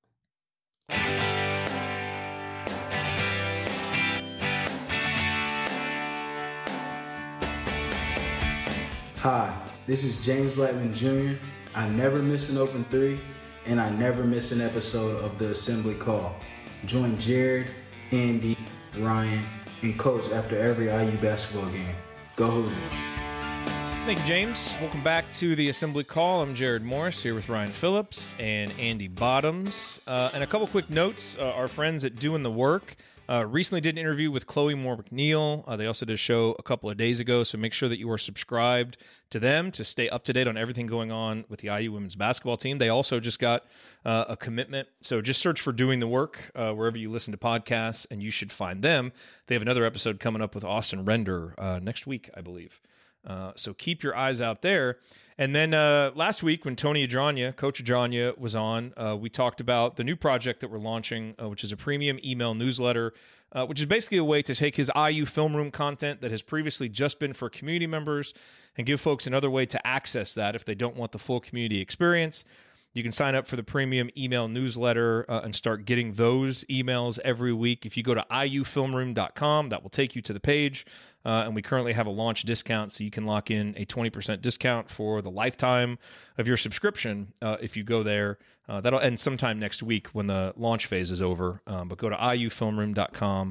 Hi, this is James Blackman Junior I never miss an open three, and I never miss an episode of the Assembly Call. Join Jared, Andy, Ryan, and Coach after every I U basketball game. Go Hoosiers. Thank you, James. Welcome back to the Assembly Call. I'm Jared Morris here with Ryan Phillips and Andy Bottoms. Uh, and a couple quick notes. Uh, our friends at Doing the Work uh, recently did an interview with Chloe Moore McNeil. Uh, they also did a show a couple of days ago, so make sure that you are subscribed to them to stay up to date on everything going on with the I U women's basketball team. They also just got uh, a commitment, so just search for Doing the Work uh, wherever you listen to podcasts, and you should find them. They have another episode coming up with Austin Render uh, next week, I believe. Uh, so keep your eyes out there. And then uh, last week when Tony Adrania, Coach Adrania, was on, uh, we talked about the new project that we're launching, uh, which is a premium email newsletter, uh, which is basically a way to take his I U film room content that has previously just been for community members and give folks another way to access that if they don't want the full community experience. You can sign up for the premium email newsletter uh, and start getting those emails every week. If you go to I U film room dot com, that will take you to the page. Uh, and we currently have a launch discount, so you can lock in a twenty percent discount for the lifetime of your subscription uh, if you go there. Uh, that'll end sometime next week when the launch phase is over. Um, but go to I U film room dot com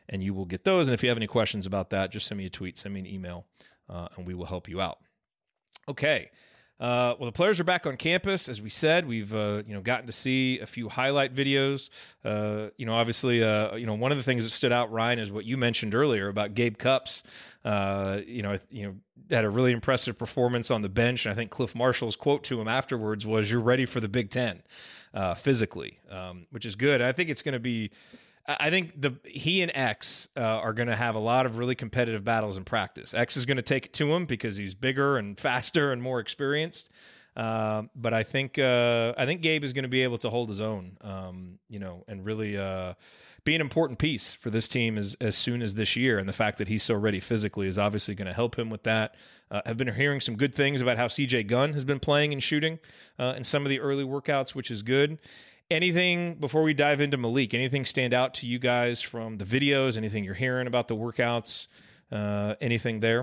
and you will get those. And if you have any questions about that, just send me a tweet, send me an email, uh, and we will help you out. Okay. Uh, well, the players are back on campus. As we said, we've uh, you know gotten to see a few highlight videos. Uh, you know, obviously, uh, you know one of the things that stood out, Ryan, is what you mentioned earlier about Gabe Cupps. Uh, you know, you know, had a really impressive performance on the bench, and I think Cliff Marshall's quote to him afterwards was, "You're ready for the Big Ten uh, physically," um, which is good. I think it's going to be. I think the he and X uh, are going to have a lot of really competitive battles in practice. X is going to take it to him because he's bigger and faster and more experienced. Uh, but I think uh, I think Gabe is going to be able to hold his own, um, you know, and really uh, be an important piece for this team as as soon as this year. And the fact that he's so ready physically is obviously going to help him with that. Uh, I've been hearing some good things about how C J Gunn has been playing and shooting uh, in some of the early workouts, which is good. Anything before we dive into Malik? Anything stand out to you guys from the videos? Anything you're hearing about the workouts? Uh, anything there?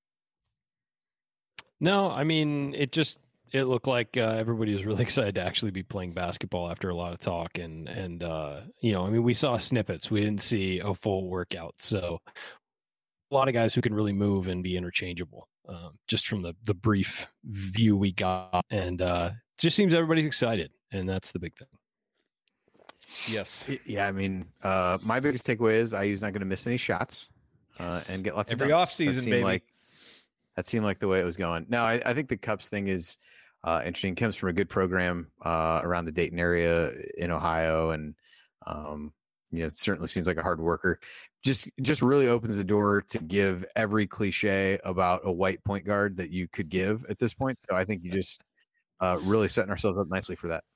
No, I mean, it just it looked like uh, everybody was really excited to actually be playing basketball after a lot of talk, and and uh, you know, I mean, we saw snippets. We didn't see a full workout, so a lot of guys who can really move and be interchangeable. Um, just from the the brief view we got, and uh, it just seems everybody's excited, and that's the big thing. Yes. Yeah, I mean, uh, my biggest takeaway is I U's not going to miss any shots uh, Yes. and get lots Every of off season, baby. Like, that seemed like the way it was going. No, I, I think the Cupps thing is uh, interesting. Comes from a good program uh, around the Dayton area in Ohio, and um, you know, it certainly seems like a hard worker. Just, just really opens the door to give every cliche about a white point guard that you could give at this point. So I think you just uh, really setting ourselves up nicely for that.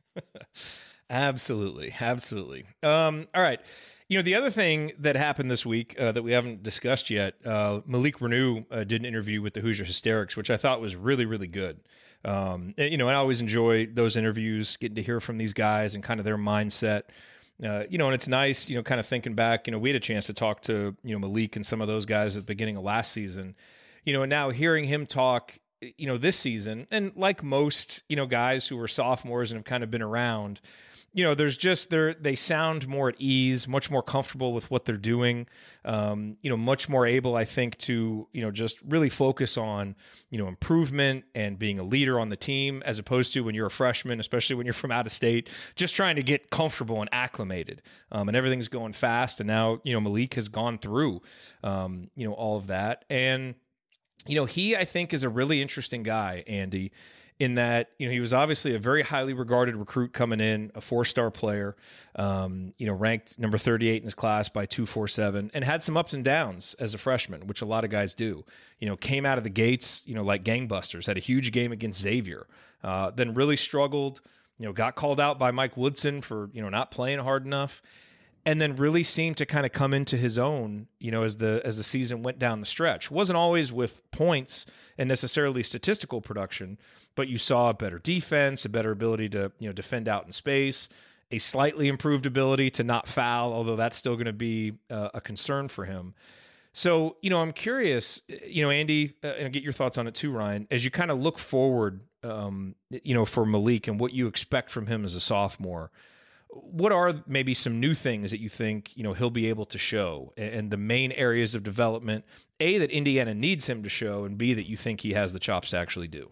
Absolutely. Absolutely. Um, all right. You know, the other thing that happened this week uh, that we haven't discussed yet, uh, Malik Renew uh, did an interview with the Hoosier Hysterics, which I thought was really, really good. Um, and, you know, I always enjoy those interviews, getting to hear from these guys and kind of their mindset. Uh, you know, and it's nice, you know, kind of thinking back, you know, we had a chance to talk to, you know, Malik and some of those guys at the beginning of last season, you know, and now hearing him talk, you know, this season, and like most, you know, guys who were sophomores and have kind of been around, you know, there's just they're they sound more at ease, much more comfortable with what they're doing. Um, you know, much more able, I think, to, you know, just really focus on, you know, improvement and being a leader on the team, as opposed to when you're a freshman, especially when you're from out of state, just trying to get comfortable and acclimated. Um, and everything's going fast. And now, you know, Malik has gone through, um, you know, all of that. And, you know, he, I think, is a really interesting guy, Andy, in that, you know, he was obviously a very highly regarded recruit coming in, a four-star player, um, you know, ranked number thirty-eight in his class by two forty-seven, and had some ups and downs as a freshman, which a lot of guys do. You know, came out of the gates, you know, like gangbusters, had a huge game against Xavier, uh, then really struggled, you know, got called out by Mike Woodson for, you know, not playing hard enough, and then really seemed to kind of come into his own, you know, as the as the season went down the stretch. Wasn't always with points and necessarily statistical production, but you saw a better defense, a better ability to, you know, defend out in space, a slightly improved ability to not foul, although that's still going to be uh, a concern for him. So, you know, I'm curious, you know, Andy, uh, and get your thoughts on it too, Ryan, as you kind of look forward, um, you know, for Malik and what you expect from him as a sophomore. What are maybe some new things that you think, you know, he'll be able to show, and the main areas of development, A, that Indiana needs him to show, and B, that you think he has the chops to actually do?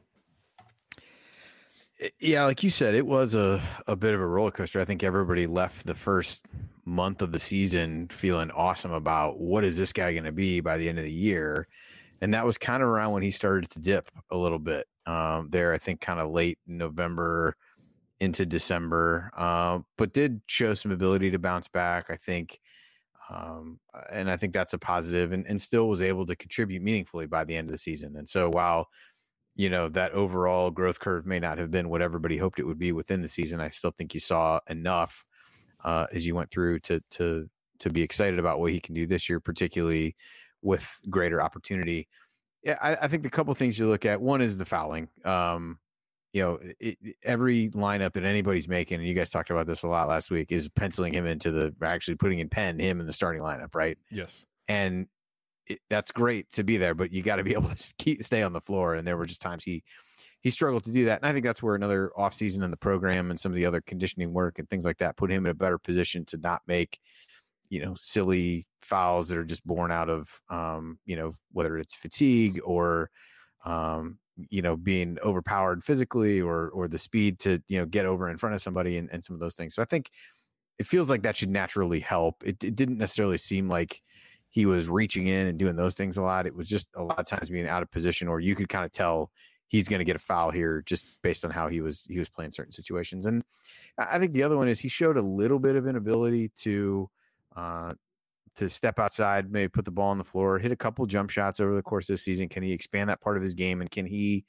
Yeah, like you said, it was a, a bit of a roller coaster. I think everybody left the first month of the season feeling awesome about what is this guy going to be by the end of the year. And that was kind of around when he started to dip a little bit um, there, I think kind of late November into December, uh, but did show some ability to bounce back, I think. Um, and I think that's a positive, and, and still was able to contribute meaningfully by the end of the season. And so while, you know, that overall growth curve may not have been what everybody hoped it would be within the season, I still think you saw enough uh, as you went through to, to, to be excited about what he can do this year, particularly with greater opportunity. Yeah, I, I think the couple things you look at, one is the fouling. Um, you know, it, every lineup that anybody's making, and you guys talked about this a lot last week, is penciling him into the, actually putting in pen him in the starting lineup, right? Yes. And it, that's great to be there, but you got to be able to keep, stay on the floor. And there were just times he, he struggled to do that. And I think that's where another offseason in the program and some of the other conditioning work and things like that put him in a better position to not make you know, silly fouls that are just born out of, um, you know, whether it's fatigue or, um, you know, being overpowered physically or, or the speed to, you know, get over in front of somebody and, and some of those things. So I think it feels like that should naturally help. It, it didn't necessarily seem like he was reaching in and doing those things a lot. It was just a lot of times being out of position, or you could kind of tell he's going to get a foul here just based on how he was, he was playing certain situations. And I think the other one is he showed a little bit of inability to, uh, to step outside, maybe put the ball on the floor, hit a couple jump shots over the course of the season. Can he expand that part of his game? And can he,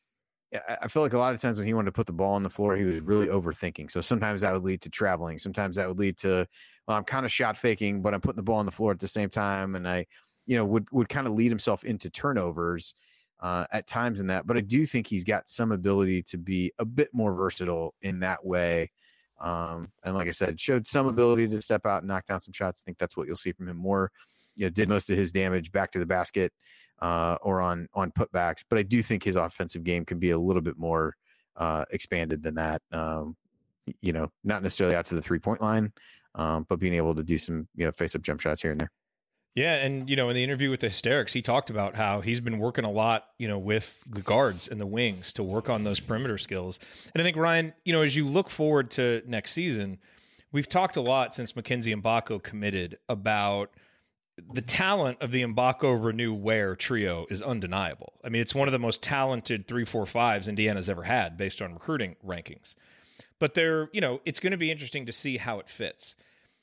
I feel like a lot of times when he wanted to put the ball on the floor, he was really overthinking. So sometimes that would lead to traveling. Sometimes that would lead to, well, I'm kind of shot faking, but I'm putting the ball on the floor at the same time. And I, you know, would, would kind of lead himself into turnovers uh, at times in that. But I do think he's got some ability to be a bit more versatile in that way. Um, and like I said, showed some ability to step out and knock down some shots. I think that's what you'll see from him more. You know, did most of his damage back to the basket uh, or on, on putbacks. But I do think his offensive game can be a little bit more uh, expanded than that. Um, you know, not necessarily out to the three point line, um, but being able to do some, you know, face up jump shots here and there. Yeah, and, you know, in the interview with the Hysterics, he talked about how he's been working a lot, you know, with the guards and the wings to work on those perimeter skills. And I think, Ryan, you know, as you look forward to next season, we've talked a lot since Mackenzie Mbako committed about the talent of the Mbako, Reneau, Ware trio is undeniable. I mean, it's one of the most talented three, four, fives Indiana's ever had based on recruiting rankings. But they're, you know, it's going to be interesting to see how it fits.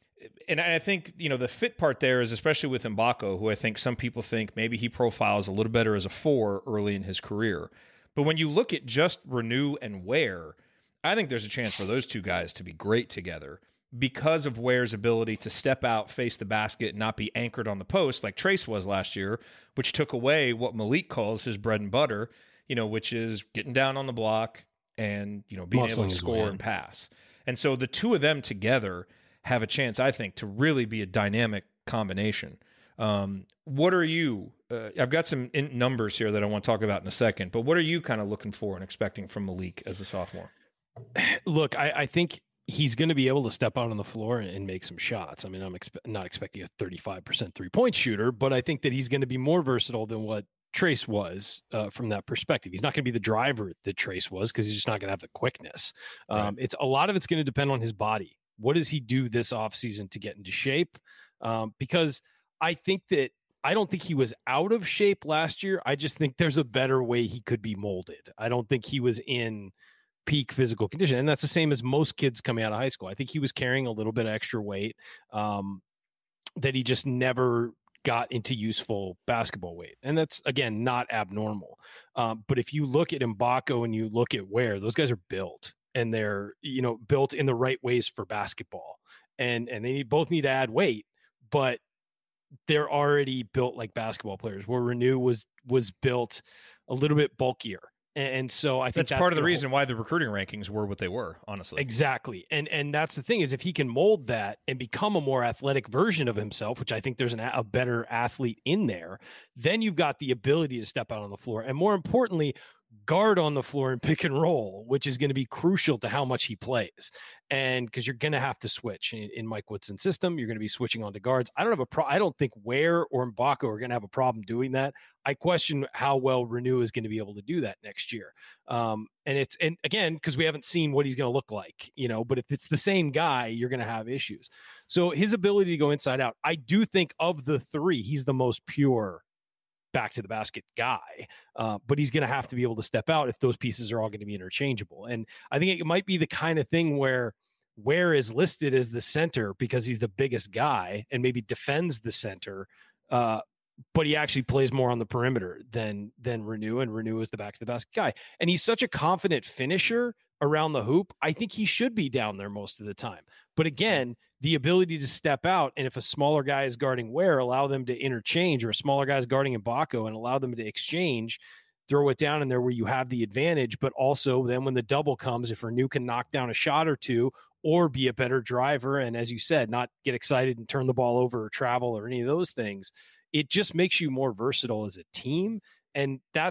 And I think, you know, the fit part there is especially with Mbako, who I think some people think maybe he profiles a little better as a four early in his career. But when you look at just Reneau and Ware, I think there's a chance for those two guys to be great together because of Ware's ability to step out, face the basket, and not be anchored on the post like Trace was last year, which took away what Malik calls his bread and butter, you know, which is getting down on the block and, you know, being Muscling able to score and pass. And so the two of them together have a chance, I think, to really be a dynamic combination. Um, what are you, uh, I've got some in numbers here that I want to talk about in a second, but what are you kind of looking for and expecting from Malik as a sophomore? Look, I, I think he's going to be able to step out on the floor and, and make some shots. I mean, I'm expe- not expecting a thirty-five percent three-point shooter, but I think that he's going to be more versatile than what Trace was uh, from that perspective. He's not going to be the driver that Trace was because he's just not going to have the quickness. Um, right. It's a lot of it's going to depend on his body. What does he do this offseason to get into shape? Um, because I think that I don't think he was out of shape last year. I just think there's a better way he could be molded. I don't think he was in peak physical condition. And that's the same as most kids coming out of high school. I think he was carrying a little bit of extra weight um, that he just never got into useful basketball weight. And that's, again, not abnormal. Um, but if you look at Mbako and you look at Ware, those guys are built. And they're, you know, built in the right ways for basketball, and and they need, both need to add weight, but they're already built like basketball players. Where Reneau was was built a little bit bulkier, and, and so I think that's, that's part of the hold. reason why the recruiting rankings were what they were. Honestly, exactly, and and that's the thing is if he can mold that and become a more athletic version of himself, which I think there's an, a better athlete in there, then you've got the ability to step out on the floor, and more importantly, guard on the floor and pick and roll, which is going to be crucial to how much he plays. And because you're going to have to switch in, in Mike Woodson's system, you're going to be switching on to guards. I don't have a pro. I don't think Ware or Mbako are going to have a problem doing that. I question how well Reneau is going to be able to do that next year. Um, and it's, and again, because we haven't seen what he's going to look like, you know, but if it's the same guy, you're going to have issues. So his ability to go inside out, I do think of the three, he's the most pure back to the basket guy, uh, but he's going to have to be able to step out if those pieces are all going to be interchangeable. And I think it might be the kind of thing where Ware is listed as the center because he's the biggest guy and maybe defends the center, uh, but he actually plays more on the perimeter than than Reneau, and Reneau is the back to the basket guy. And he's such a confident finisher around the hoop. I think he should be down there most of the time. But again, the ability to step out, and if a smaller guy is guarding Ware, allow them to interchange, or a smaller guy is guarding Mbako and allow them to exchange, throw it down in there where you have the advantage. But also then when the double comes, if Reneau can knock down a shot or two or be a better driver, and as you said, not get excited and turn the ball over or travel or any of those things, it just makes you more versatile as a team. And that's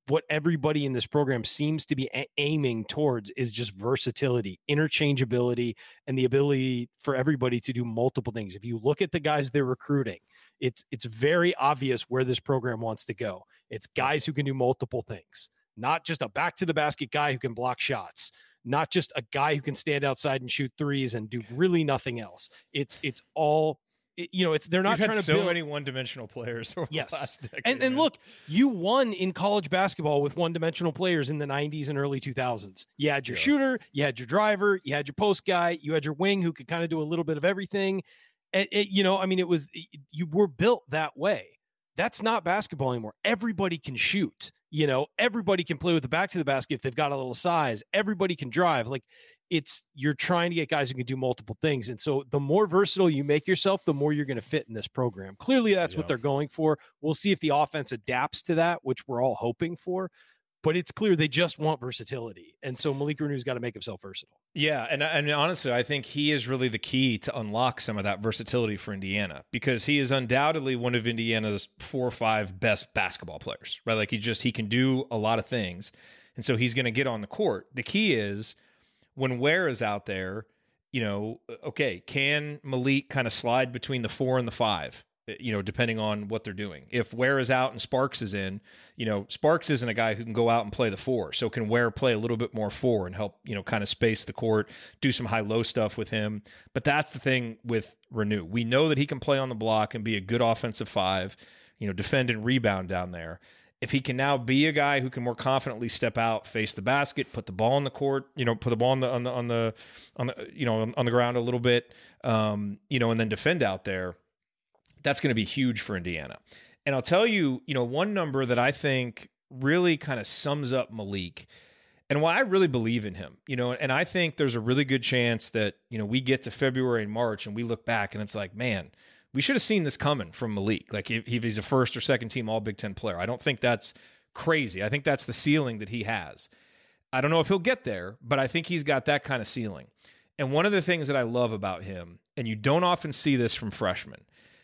what everybody in this program seems to be a- aiming towards is just versatility, interchangeability, and the ability for everybody to do multiple things. If you look at the guys they're recruiting, it's it's very obvious where this program wants to go. It's guys yes. who can do multiple things, not just a back to the basket guy who can block shots, not just a guy who can stand outside and shoot threes and do really nothing else. It's it's all It, you know, it's they're not We've trying had to so build many one-dimensional players over yes. the last decade. And and look, you won in college basketball with one-dimensional players in the nineties and early two thousands. You had your yeah. shooter, you had your driver, you had your post guy, you had your wing who could kind of do a little bit of everything. And it, you know, I mean, it was you were built that way. That's not basketball anymore. Everybody can shoot. You know, everybody can play with the back to the basket if they've got a little size. Everybody can drive. Like, it's you're trying to get guys who can do multiple things. And so the more versatile you make yourself, the more you're going to fit in this program. Clearly, that's yeah. what they're going for. We'll see if the offense adapts to that, which we're all hoping for. But it's clear they just want versatility. And so Malik Reneau's got to make himself versatile. Yeah, and, and honestly, I think he is really the key to unlock some of that versatility for Indiana, because he is undoubtedly one of Indiana's four or five best basketball players, right? Like he just, he can do a lot of things. And so he's going to get on the court. The key is when Ware is out there, you know, okay, can Malik kind of slide between the four and the five? You know, depending on what they're doing. If Ware is out and Sparks is in, you know, Sparks isn't a guy who can go out and play the four. So can Ware play a little bit more four and help, you know, kind of space the court, do some high-low stuff with him. But that's the thing with Reneau. We know that he can play on the block and be a good offensive five, you know, defend and rebound down there. If he can now be a guy who can more confidently step out, face the basket, put the ball on the court, you know, put the ball on the on the on the on the you know on the ground a little bit, um, you know, and then defend out there. That's going to be huge for Indiana. And I'll tell you, you know, one number that I think really kind of sums up Malik and why I really believe in him, you know, and I think there's a really good chance that, you know, we get to February and March and we look back and it's like, man, we should have seen this coming from Malik. Like if, if he's a first or second team all Big Ten player, I don't think that's crazy. I think that's the ceiling that he has. I don't know if he'll get there, but I think he's got that kind of ceiling. And one of the things that I love about him, and you don't often see this from freshmen,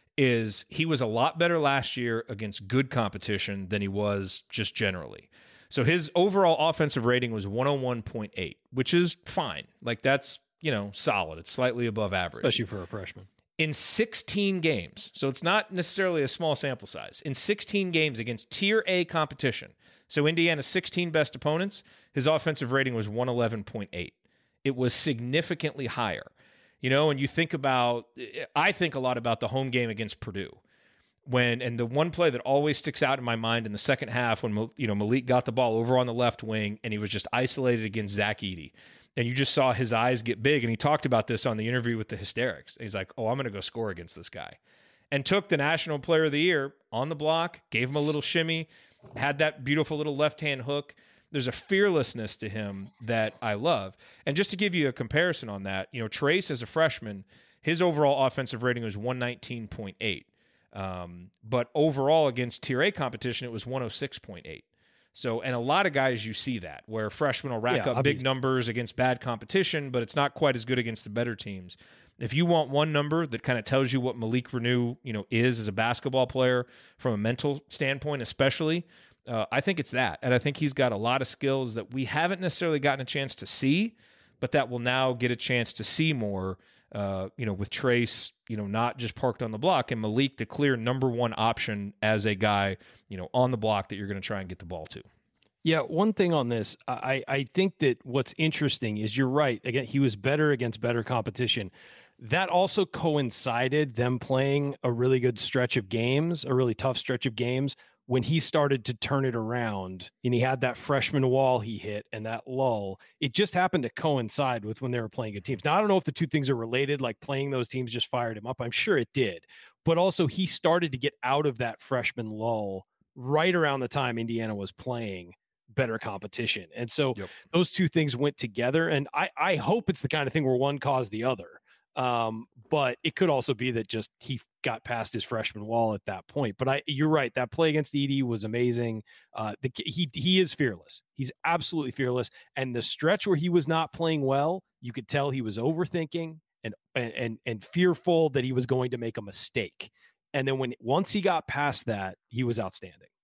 is he was a lot better last year against good competition than he was just generally. So his overall offensive rating was one oh one point eight, which is fine. Like that's, you know, solid. It's slightly above average. Especially for a freshman. In sixteen games, so it's not necessarily a small sample size, in sixteen games against Tier A competition, so Indiana's sixteen best opponents, his offensive rating was one eleven point eight. It was significantly higher. You know, and you think about, I think a lot about the home game against Purdue. When, and the one play that always sticks out in my mind in the second half when, you know, Malik got the ball over on the left wing and he was just isolated against Zach Edey. And you just saw his eyes get big. And he talked about this on the interview with the Hysterics. He's like, oh, I'm going to go score against this guy. And took the National Player of the Year on the block, gave him a little shimmy, had that beautiful little left-hand hook. There's a fearlessness to him that I love. And just to give you a comparison on that, you know, Trace as a freshman, his overall offensive rating was one nineteen point eight. Um, but overall against Tier A competition, it was one oh six point eight. So, and a lot of guys, you see that, where freshmen will rack yeah, up obviously. big numbers against bad competition, but it's not quite as good against the better teams. If you want one number that kind of tells you what Malik Reneau, you know, is as a basketball player from a mental standpoint, especially, Uh, I think it's that. And I think he's got a lot of skills that we haven't necessarily gotten a chance to see, but that will now get a chance to see more, uh, you know, with Trace, you know, not just parked on the block, and Malik, the clear number one option as a guy, you know, on the block that you're going to try and get the ball to. Yeah, one thing on this, I, I think that what's interesting is you're right. Again, he was better against better competition. That also coincided them playing a really good stretch of games, a really tough stretch of games, when he started to turn it around and he had that freshman wall he hit and that lull. It just happened to coincide with when they were playing good teams. Now, I don't know if the two things are related, like playing those teams just fired him up. I'm sure it did. But also he started to get out of that freshman lull right around the time Indiana was playing better competition. And so yep. those two things went together. And I, I hope it's the kind of thing where one caused the other. Um, but it could also be that just he got past his freshman wall at that point. But I, you're right. That play against Edey was amazing. Uh, the, he he is fearless. He's absolutely fearless. And the stretch where he was not playing well, you could tell he was overthinking and and and fearful that he was going to make a mistake. And then when once he got past that, he was outstanding.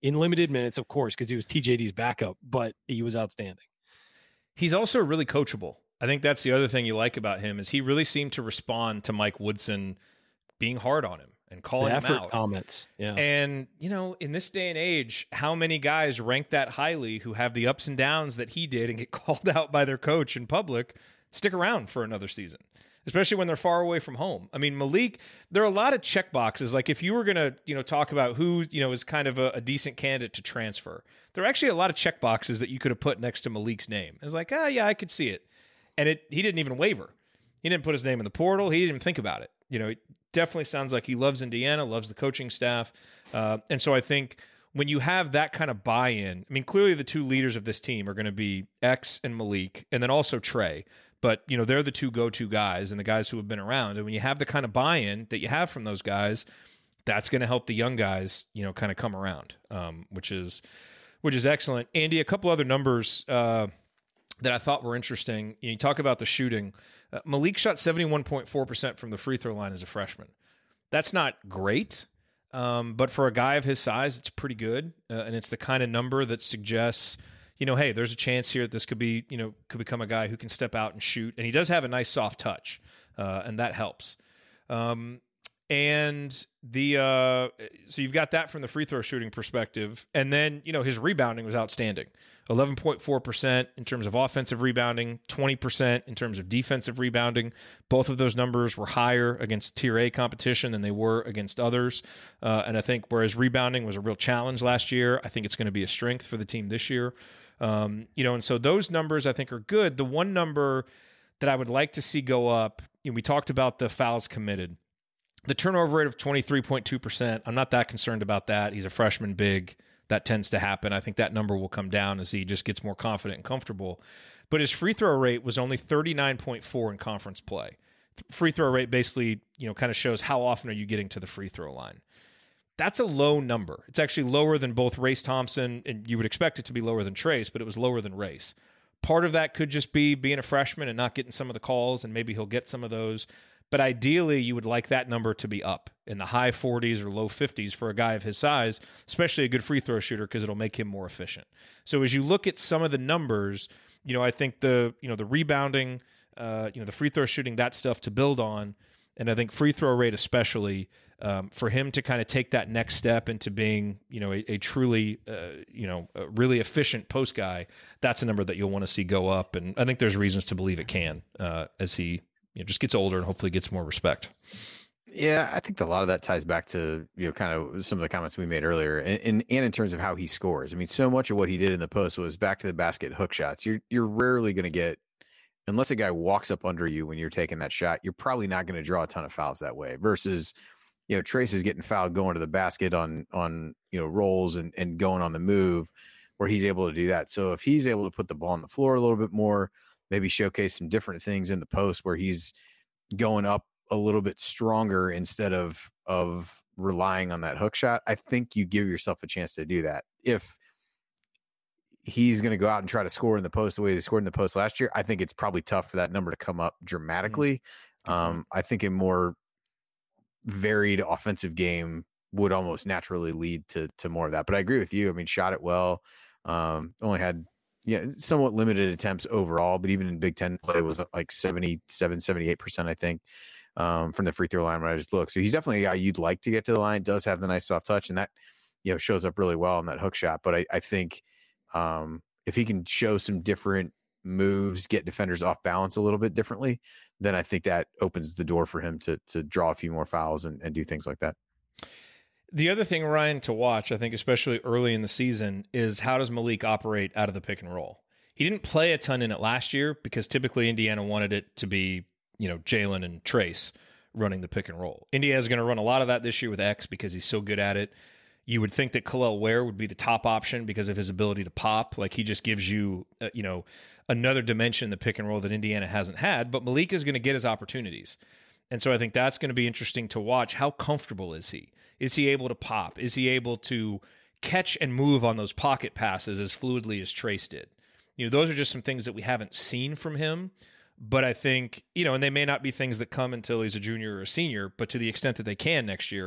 in limited minutes, of course, because he was T J D's backup, but he was outstanding. He's also really coachable. I think that's the other thing you like about him is he really seemed to respond to Mike Woodson being hard on him and calling him out. Comments. Yeah. And, you know, in this day and age, how many guys rank that highly who have the ups and downs that he did and get called out by their coach in public stick around for another season, especially when they're far away from home? I mean, Malik, there are a lot of check boxes. Like if you were going to, you know, talk about who, you know, is kind of a, a decent candidate to transfer, there are actually a lot of check boxes that you could have put next to Malik's name. It's like, ah, oh, yeah, I could see it. And it he didn't even waver. He didn't put his name in the portal. He didn't even think about it. You know, it definitely sounds like he loves Indiana, loves the coaching staff. Uh, and so I think when you have that kind of buy-in, I mean, clearly the two leaders of this team are going to be X and Malik, and then also Trey. But, you know, they're the two go-to guys and the guys who have been around. And when you have the kind of buy-in that you have from those guys, that's going to help the young guys, you know, kind of come around, um, which is which is excellent. Andy, a couple other numbers uh, that I thought were interesting. You talk about the shooting. Uh, Malik shot seventy-one point four percent from the free throw line as a freshman. That's not great, um, but for a guy of his size, it's pretty good. Uh, and it's the kind of number that suggests, you know, hey, there's a chance here that this could be, you know, could become a guy who can step out and shoot. And he does have a nice soft touch, uh, and that helps. Um, and the uh, so you've got that from the free throw shooting perspective. And then, you know, his rebounding was outstanding. eleven point four percent in terms of offensive rebounding, twenty percent in terms of defensive rebounding. Both of those numbers were higher against Tier A competition than they were against others. Uh, and I think whereas rebounding was a real challenge last year, I think it's going to be a strength for the team this year. Um, you know, and so those numbers I think are good. The one number that I would like to see go up, you know, we talked about the fouls committed. The turnover rate of twenty-three point two percent, I'm not that concerned about that. He's a freshman big. That tends to happen. I think that number will come down as he just gets more confident and comfortable. But his free throw rate was only thirty-nine point four in conference play. Free throw rate basically, you know, kind of shows how often are you getting to the free throw line. That's a low number. It's actually lower than both Race Thompson, and you would expect it to be lower than Trace, but it was lower than Race. Part of that could just be being a freshman and not getting some of the calls, and maybe he'll get some of those. But ideally, you would like that number to be up in the high forties or low fifties for a guy of his size, especially a good free throw shooter, because it'll make him more efficient. So as you look at some of the numbers, you know, I think the, you know, the rebounding, uh, you know, the free throw shooting, that stuff to build on. And I think free throw rate, especially um, for him to kind of take that next step into being, you know, a, a truly, uh, you know, a really efficient post guy, that's a number that you'll want to see go up. And I think there's reasons to believe it can uh, as he, you know, just gets older and hopefully gets more respect. Yeah, I think a lot of that ties back to, you know, kind of some of the comments we made earlier, and, and and in terms of how he scores. I mean, so much of what he did in the post was back to the basket hook shots. You're you're rarely going to get, unless a guy walks up under you when you're taking that shot, you're probably not going to draw a ton of fouls that way. Versus, you know, Trace is getting fouled going to the basket on on you know rolls and and going on the move, where he's able to do that. So if he's able to put the ball on the floor a little bit more, maybe showcase some different things in the post where he's going up a little bit stronger instead of of relying on that hook shot, I think you give yourself a chance to do that. If he's going to go out and try to score in the post the way they scored in the post last year, I think it's probably tough for that number to come up dramatically. Mm-hmm. Um, I think a more varied offensive game would almost naturally lead to to more of that. But I agree with you. I mean, shot it well. Um, only had Yeah, somewhat limited attempts overall, but even in Big Ten play was like seventy-seven, seventy-eight percent, I think, um, from the free throw line when I just looked. So he's definitely a guy you'd like to get to the line, does have the nice soft touch, and that, you know, shows up really well on that hook shot. But I, I think um, if he can show some different moves, get defenders off balance a little bit differently, then I think that opens the door for him to to draw a few more fouls and, and do things like that. The other thing, Ryan, to watch, I think, especially early in the season, is how does Malik operate out of the pick and roll? He didn't play a ton in it last year because typically Indiana wanted it to be, you know, Jalen and Trace running the pick and roll. Indiana's going to run a lot of that this year with X because he's so good at it. You would think that Khalil Ware would be the top option because of his ability to pop. Like, he just gives you, uh, you know, another dimension in the pick and roll that Indiana hasn't had. But Malik is going to get his opportunities. And so I think that's going to be interesting to watch. How comfortable is he? Is he able to pop? Is he able to catch and move on those pocket passes as fluidly as Trace did? You know, those are just some things that we haven't seen from him. But I think, you know, and they may not be things that come until he's a junior or a senior, but to the extent that they can next year,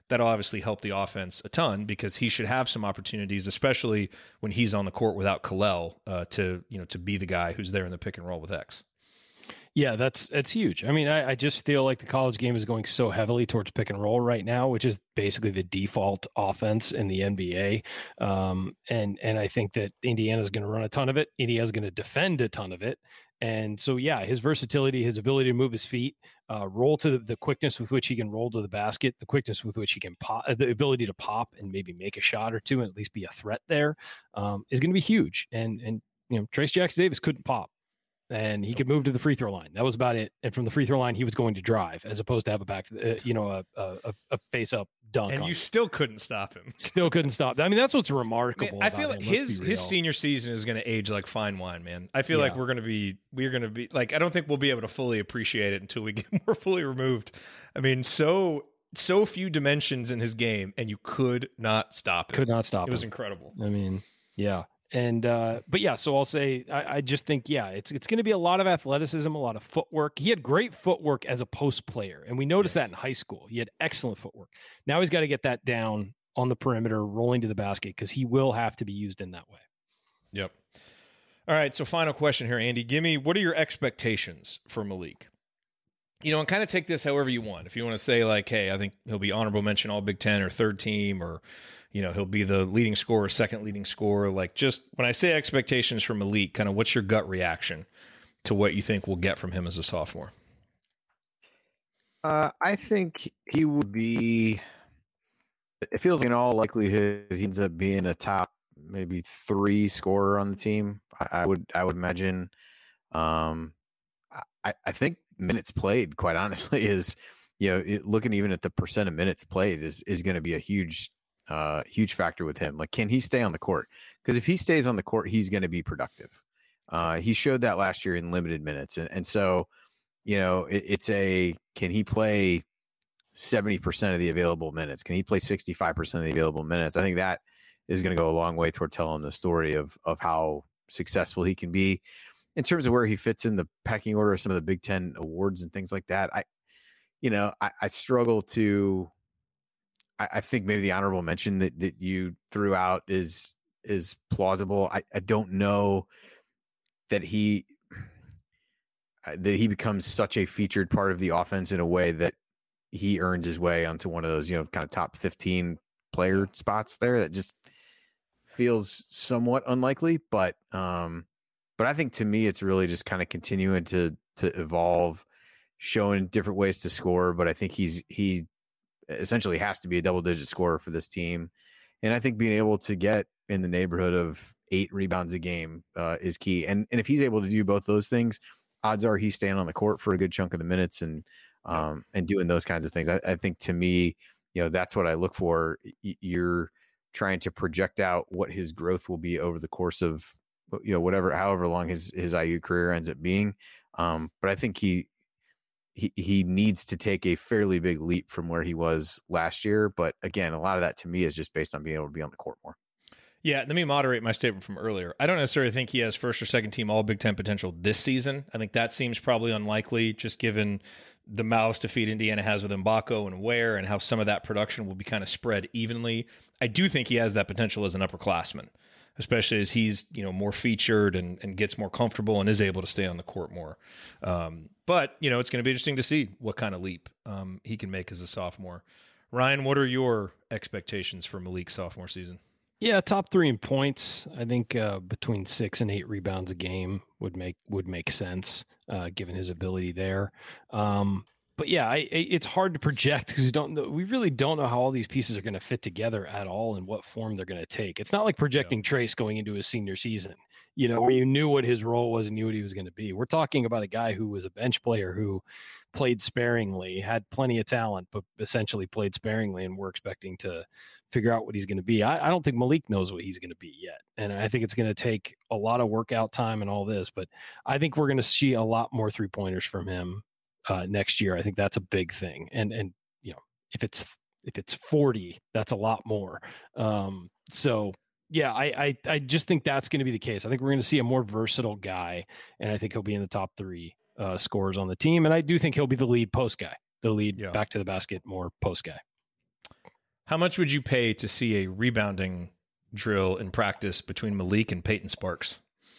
that'll obviously help the offense a ton because he should have some opportunities, especially when he's on the court without Kalel uh, to, you know, to be the guy who's there in the pick and roll with X. Yeah, that's that's huge. I mean, I, I just feel like the college game is going so heavily towards pick and roll right now, which is basically the default offense in the N B A. Um, and and I think that Indiana is going to run a ton of it. Indiana is going to defend a ton of it. And so, yeah, his versatility, his ability to move his feet, uh, roll to the, the quickness with which he can roll to the basket, the quickness with which he can pop, the ability to pop and maybe make a shot or two and at least be a threat there um, is going to be huge. And and you know, Trace Jackson Davis couldn't pop. And he could move to the free throw line. That was about it. And from the free throw line, he was going to drive as opposed to have a back, uh, you know, a, a, a face up dunk. And on you him. still couldn't stop him. Still couldn't stop. I mean, that's what's remarkable. Man, I about feel like him. Let's his be his real. senior season is going to age like fine wine, man. I feel Yeah. like we're going to be we're going to be like I don't think we'll be able to fully appreciate it until we get more fully removed. I mean, so so few dimensions in his game, and you could not stop it. Could not stop It was him. incredible. I mean, yeah. And, uh, but yeah, so I'll say, I, I just think, yeah, it's, it's going to be a lot of athleticism, a lot of footwork. He had great footwork as a post player. And we noticed Yes. that in high school. He had excellent footwork. Now he's got to get that down on the perimeter, rolling to the basket, because he will have to be used in that way. Yep. All right. So final question here, Andy. Give me, what are your expectations for Malik? You know, and kind of take this however you want. If you want to say like, hey, I think he'll be honorable mention all Big Ten or third team, or, you know, he'll be the leading scorer, second leading scorer. Like, just when I say expectations for Malik, kind of what's your gut reaction to what you think we'll get from him as a sophomore? Uh, I think he would be, it feels like in all likelihood, he ends up being a top maybe three scorer on the team. I, I would, I would imagine. Um, I, I think minutes played, quite honestly, is, you know, it, looking even at the percent of minutes played is, is going to be a huge, uh, huge factor with him. Like, can he stay on the court? Because if he stays on the court, he's going to be productive. Uh, he showed that last year in limited minutes. And, and so, you know, it, it's a, can he play seventy percent of the available minutes? Can he play sixty-five percent of the available minutes? I think that is going to go a long way toward telling the story of, of how successful he can be in terms of where he fits in the pecking order of some of the Big Ten awards and things like that. I, you know, I, I struggle to, I, I think maybe the honorable mention that, that you threw out is, is plausible. I, I don't know that he, that he becomes such a featured part of the offense in a way that he earns his way onto one of those, you know, kind of top fifteen player spots there. That just feels somewhat unlikely, but, um, but I think to me, it's really just kind of continuing to, to evolve, showing different ways to score. But I think he's, he essentially has to be a double digit scorer for this team. And I think being able to get in the neighborhood of eight rebounds a game uh, is key. And, and if he's able to do both those things, odds are he's staying on the court for a good chunk of the minutes and, um, and doing those kinds of things. I, I think to me, you know, that's what I look for. You're trying to project out what his growth will be over the course of, you know, whatever, however long his, his I U career ends up being. Um, but I think he, he, he needs to take a fairly big leap from where he was last year. But again, a lot of that to me is just based on being able to be on the court more. Yeah, let me moderate my statement from earlier. I don't necessarily think he has first or second team all Big Ten potential this season. I think that seems probably unlikely, just given the mouths to feed Indiana has with Mbako and Ware and how some of that production will be kind of spread evenly. I do think he has that potential as an upperclassman, especially as he's, you know, more featured and, and gets more comfortable and is able to stay on the court more. Um, but, you know, it's going to be interesting to see what kind of leap um, he can make as a sophomore. Ryan, what are your expectations for Malik's sophomore season? Yeah, top three in points. I think uh, between six and eight rebounds a game would make would make sense, uh, given his ability there. Um, but yeah, I, I, it's hard to project because we don't know. We really don't know how all these pieces are going to fit together at all and what form they're going to take. It's not like projecting yeah. Trace going into his senior season, you know, where you knew what his role was and knew what he was going to be. We're talking about a guy who was a bench player who played sparingly, had plenty of talent, but essentially played sparingly, and we're expecting to figure out what he's going to be. I, I don't think Malik knows what he's going to be yet. And I think it's going to take a lot of workout time and all this, but I think we're going to see a lot more three pointers from him uh, next year. I think that's a big thing. And, and, you know, if it's, if it's forty, that's a lot more. Um, so yeah, I, I, I just think that's going to be the case. I think we're going to see a more versatile guy, and I think he'll be in the top three uh, scorers on the team. And I do think he'll be the lead post guy, the lead yeah. back to the basket, more post guy. How much would you pay to see a rebounding drill in practice between Malik and Peyton Sparks?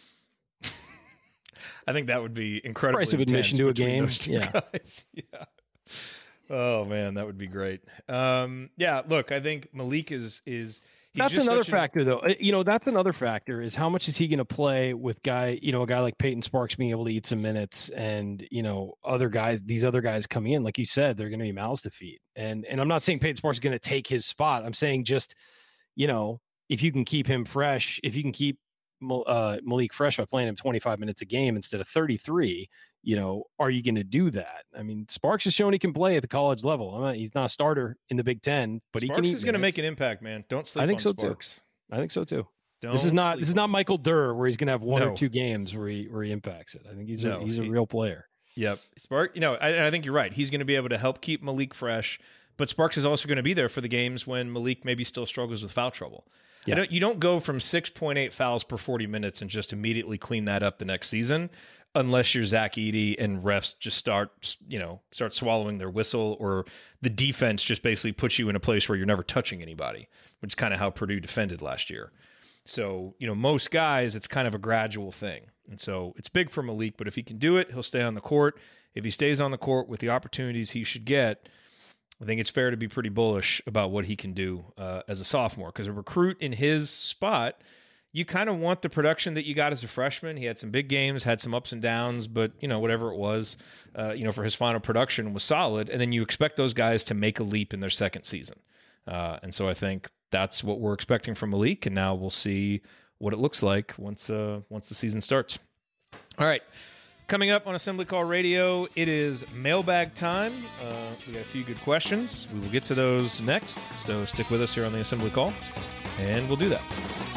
I think that would be incredibly Price of admission to a game. Yeah. Guys. Yeah. Oh man, that would be great. Um, yeah, look, I think Malik is is he's that's just another such factor, though. You know, that's another factor is how much is he going to play with guy, you know, a guy like Peyton Sparks being able to eat some minutes, and you know, other guys, these other guys coming in, like you said, they're going to be mouths to feed. And and I'm not saying Peyton Sparks is going to take his spot. I'm saying just, you know, if you can keep him fresh, if you can keep uh, Malik fresh by playing him twenty-five minutes a game instead of thirty-three. You know, are you going to do that? I mean, Sparks has shown he can play at the college level. I'm not, he's not a starter in the Big Ten, but Sparks he can. Sparks is going to make an impact, man. Don't sleep. I think on so Sparks. too. I think so too. Don't this is not. This is on. not Michael Durr, where he's going to have one No. or two games where he where he impacts it. I think he's No, a, he's a he- real player. Yep. Spark, you know, I, I think you're right. He's going to be able to help keep Malik fresh, but Sparks is also going to be there for the games when Malik maybe still struggles with foul trouble. Yeah. I don't, you don't go from six point eight fouls per forty minutes and just immediately clean that up the next season unless you're Zach Edey and refs just start, you know, start swallowing their whistle, or the defense just basically puts you in a place where you're never touching anybody, which is kind of how Purdue defended last year. So, you know, most guys, it's kind of a gradual thing. And so it's big for Malik, but if he can do it, he'll stay on the court. If he stays on the court with the opportunities he should get, I think it's fair to be pretty bullish about what he can do uh, as a sophomore, because a recruit in his spot, you kind of want the production that you got as a freshman. He had some big games, had some ups and downs, but, you know, whatever it was, uh, you know, for his final production was solid. And then you expect those guys to make a leap in their second season. Uh, and so I think that's what we're expecting from Malik. And now we'll see what it looks like once uh, once the season starts. All right. Coming up on Assembly Call Radio, it is mailbag time. Uh, we got a few good questions. We will get to those next. So stick with us here on the Assembly Call, and we'll do that.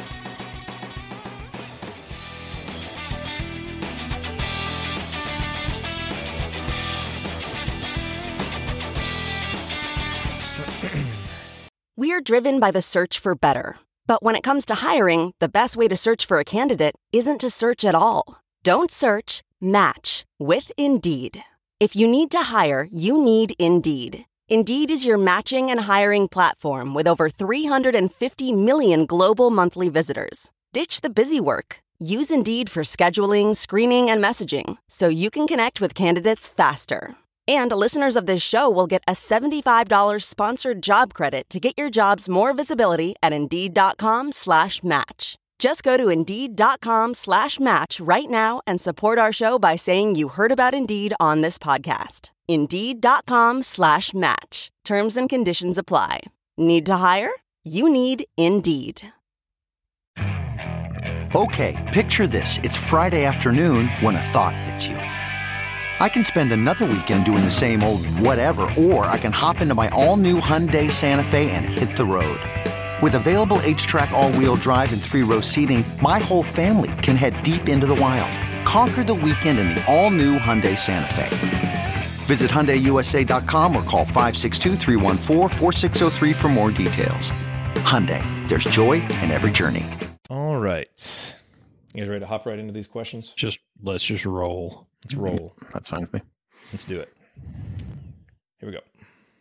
We are driven by the search for better. But when it comes to hiring, the best way to search for a candidate isn't to search at all. Don't search, match with Indeed. If you need to hire, you need Indeed. Indeed is your matching and hiring platform with over three hundred fifty million global monthly visitors. Ditch the busy work. Use Indeed for scheduling, screening, and messaging so you can connect with candidates faster. And listeners of this show will get a seventy-five dollars sponsored job credit to get your jobs more visibility at Indeed.com slash match. Just go to Indeed.com slash match right now and support our show by saying you heard about Indeed on this podcast. Indeed.com slash match. Terms and conditions apply. Need to hire? You need Indeed. Okay, picture this. It's Friday afternoon when a thought hits you. I can spend another weekend doing the same old whatever, or I can hop into my all-new Hyundai Santa Fe and hit the road. With available H-Track all-wheel drive and three-row seating, my whole family can head deep into the wild. Conquer the weekend in the all-new Hyundai Santa Fe. Visit Hyundai U S A dot com or call five six two, three one four, four six zero three for more details. Hyundai, there's joy in every journey. All right. You guys ready to hop right into these questions? Just let's just roll. Let's roll. That's fine with me. Let's do it. Here we go.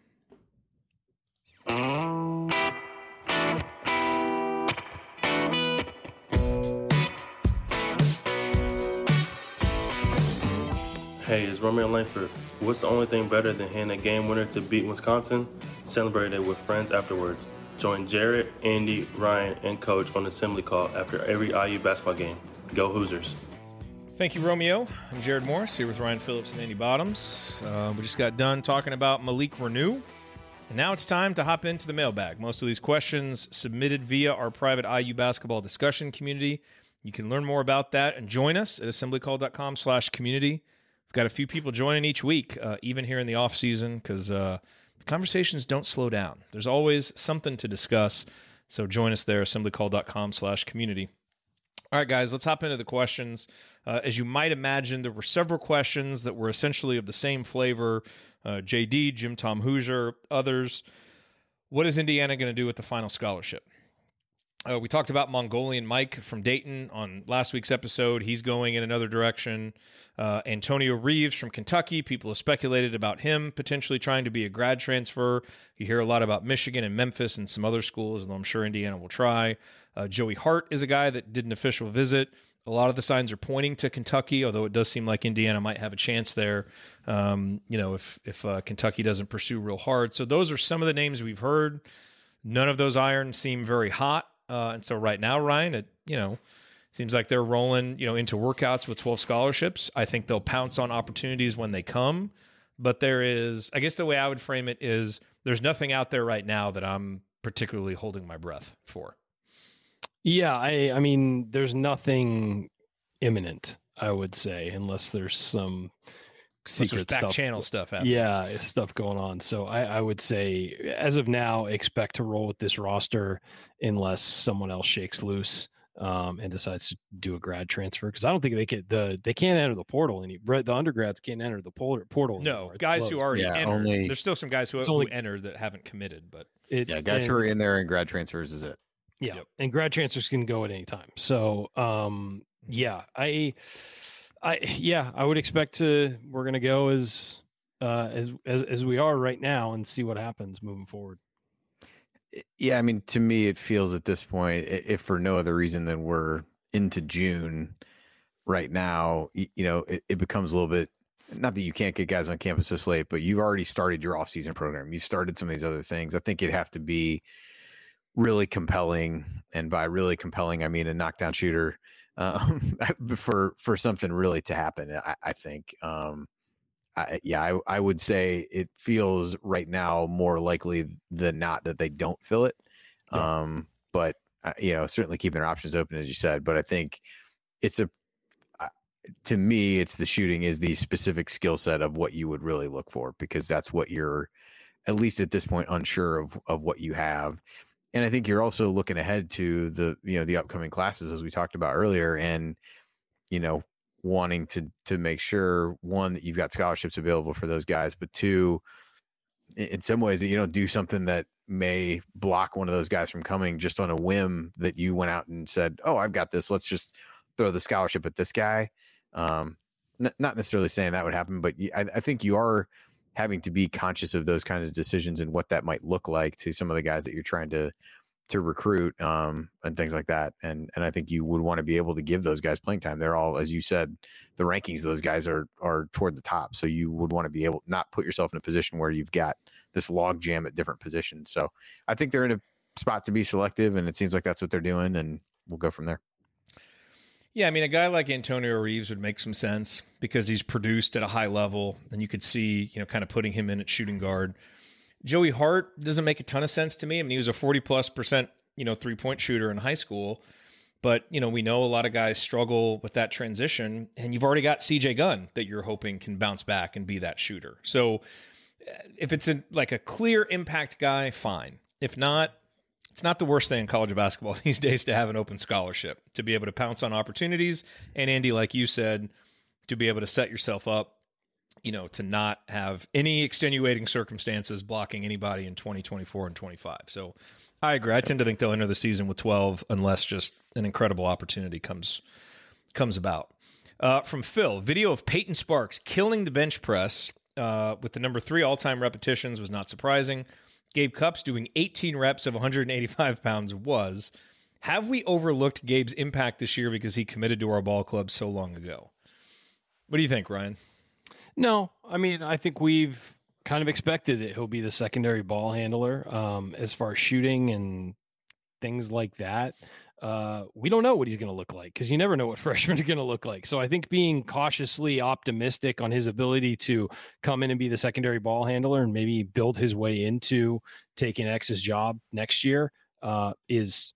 Hey, it's Romeo Langford. What's the only thing better than hitting a game winner to beat Wisconsin? Celebrate it with friends afterwards. Join Jared, Andy, Ryan, and Coach on Assembly Call after every I U basketball game. Go Hoosiers. Thank you, Romeo. I'm Jared Morris here with Ryan Phillips and Andy Bottoms. Uh, we just got done talking about Malik Reneau, and now it's time to hop into the mailbag. Most of these questions submitted via our private I U basketball discussion community. You can learn more about that and join us at assemblycall.com slash community. We've got a few people joining each week, uh, even here in the off season, because uh, the conversations don't slow down. There's always something to discuss, so join us there, assemblycall.com slash community. All right, guys, let's hop into the questions. Uh, as you might imagine, there were several questions that were essentially of the same flavor. Uh, J D, Jim Tom Hoosier, others. What is Indiana going to do with the final scholarship? Uh, we talked about Mongolian Mike from Dayton on last week's episode. He's going in another direction. Uh, Antonio Reeves from Kentucky. People have speculated about him potentially trying to be a grad transfer. You hear a lot about Michigan and Memphis and some other schools, and I'm sure Indiana will try. Uh, Joey Hart is a guy that did an official visit. A lot of the signs are pointing to Kentucky, although it does seem like Indiana might have a chance there, um, you know, if, if uh, Kentucky doesn't pursue real hard. So those are some of the names we've heard. None of those irons seem very hot. Uh, and so right now, Ryan, it, you know, seems like they're rolling, you know, into workouts with twelve scholarships. I think they'll pounce on opportunities when they come. But there is, I guess the way I would frame it is there's nothing out there right now that I'm particularly holding my breath for. Yeah, I, I mean, there's nothing imminent, I would say, unless there's some secret back stuff. channel stuff happening. Yeah, stuff going on. So I, I would say, as of now, expect to roll with this roster unless someone else shakes loose um, and decides to do a grad transfer. Because I don't think they can. The they can't enter the portal. Any the undergrads can't enter the portal. portal no, anymore. guys closed. who already Yeah, entered. only- There's still some guys who, It's who only- entered that haven't committed, but It, Yeah, guys and- who are in there and grad transfers is it. Yeah, Yep. and grad transfers can go at any time. So, um, yeah, I, I, yeah, I would expect to. We're gonna go as, uh, as as as we are right now, and see what happens moving forward. Yeah, I mean, to me, it feels at this point, i- if for no other reason than we're into June right now, y- you know, it, it becomes a little bit, not that you can't get guys on campus this late, but you've already started your off-season program. You've started some of these other things. I think it'd have to be really compelling. And by really compelling, I mean a knockdown shooter um, for, for something really to happen. I, I think, um, I, yeah, I, I would say it feels right now more likely than not that they don't fill it. Yeah. Um, but uh, you know, certainly keeping their options open, as you said. But I think it's a, uh, to me, it's the shooting is the specific skill set of what you would really look for, because that's what you're, at least at this point, unsure of of what you have. And I think you're also looking ahead to the, you know, the upcoming classes, as we talked about earlier, and you know, wanting to to make sure, one, that you've got scholarships available for those guys, but two, in some ways that you don't do something that may block one of those guys from coming just on a whim, that you went out and said, oh, I've got this, let's just throw the scholarship at this guy. Um, n- not necessarily saying that would happen, but I, I think you are having to be conscious of those kinds of decisions and what that might look like to some of the guys that you're trying to to recruit, um, and things like that. And and I think you would want to be able to give those guys playing time. They're all, as you said, the rankings of those guys are are toward the top. So you would want to be able not put yourself in a position where you've got this log jam at different positions. So I think they're in a spot to be selective, and it seems like that's what they're doing, and we'll go from there. yeah, I mean, a guy like Antonio Reeves would make some sense because he's produced at a high level, and you could see, you know, kind of putting him in at shooting guard. Joey Hart doesn't make a ton of sense to me. I mean, he was a forty plus percent, you know, three point shooter in high school, but you know, we know a lot of guys struggle with that transition, and you've already got C J Gunn that you're hoping can bounce back and be that shooter. So if it's a, like a clear impact guy, fine. If not, it's not the worst thing in college basketball these days to have an open scholarship, to be able to pounce on opportunities. And Andy, like you said, to be able to set yourself up, you know, to not have any extenuating circumstances blocking anybody in twenty twenty-four and twenty-five. So I agree. I tend to think they'll enter the season with twelve unless just an incredible opportunity comes comes about. Uh, from Phil, video of Peyton Sparks killing the bench press uh, with the number three all-time repetitions was not surprising. Gabe Cupps doing eighteen reps of one hundred eighty-five pounds was. Have we overlooked Gabe's impact this year because he committed to our ball club so long ago? What do you think, Ryan? No, I mean, I think we've kind of expected that he'll be the secondary ball handler. Um, as far as shooting and things like that, uh, we don't know what he's going to look like because you never know what freshmen are going to look like. So I think being cautiously optimistic on his ability to come in and be the secondary ball handler and maybe build his way into taking X's job next year uh, is,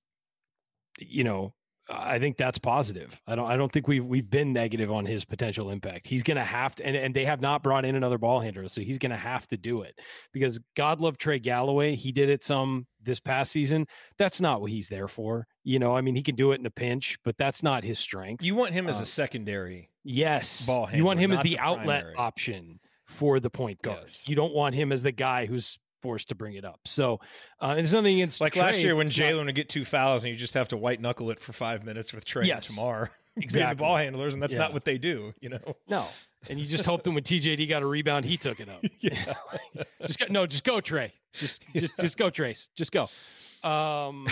you know, I think that's positive. I don't I don't think we've we've been negative on his potential impact. He's going to have to, and, and they have not brought in another ball handler, so he's going to have to do it because God love Trey Galloway. He did it some this past season. That's not what he's there for. You know, I mean, he can do it in a pinch, but that's not his strength. You want him as um, a secondary yes, ball handler. You want him as not the, the outlet primary option for the point guard. Yes. You don't want him as the guy who's forced to bring it up. So uh, it's nothing against like Trey. last year when It's Jalen not- would get two fouls and you just have to white knuckle it for five minutes with Trey Yes, and Tamar, being exactly. the ball handlers, and that's Yeah. not what they do, you know. No, and you just hope that when T J D got a rebound, he took it up. Yeah. just go, no, just go, Trey. Just, just, just go, Trace. Just go. Um,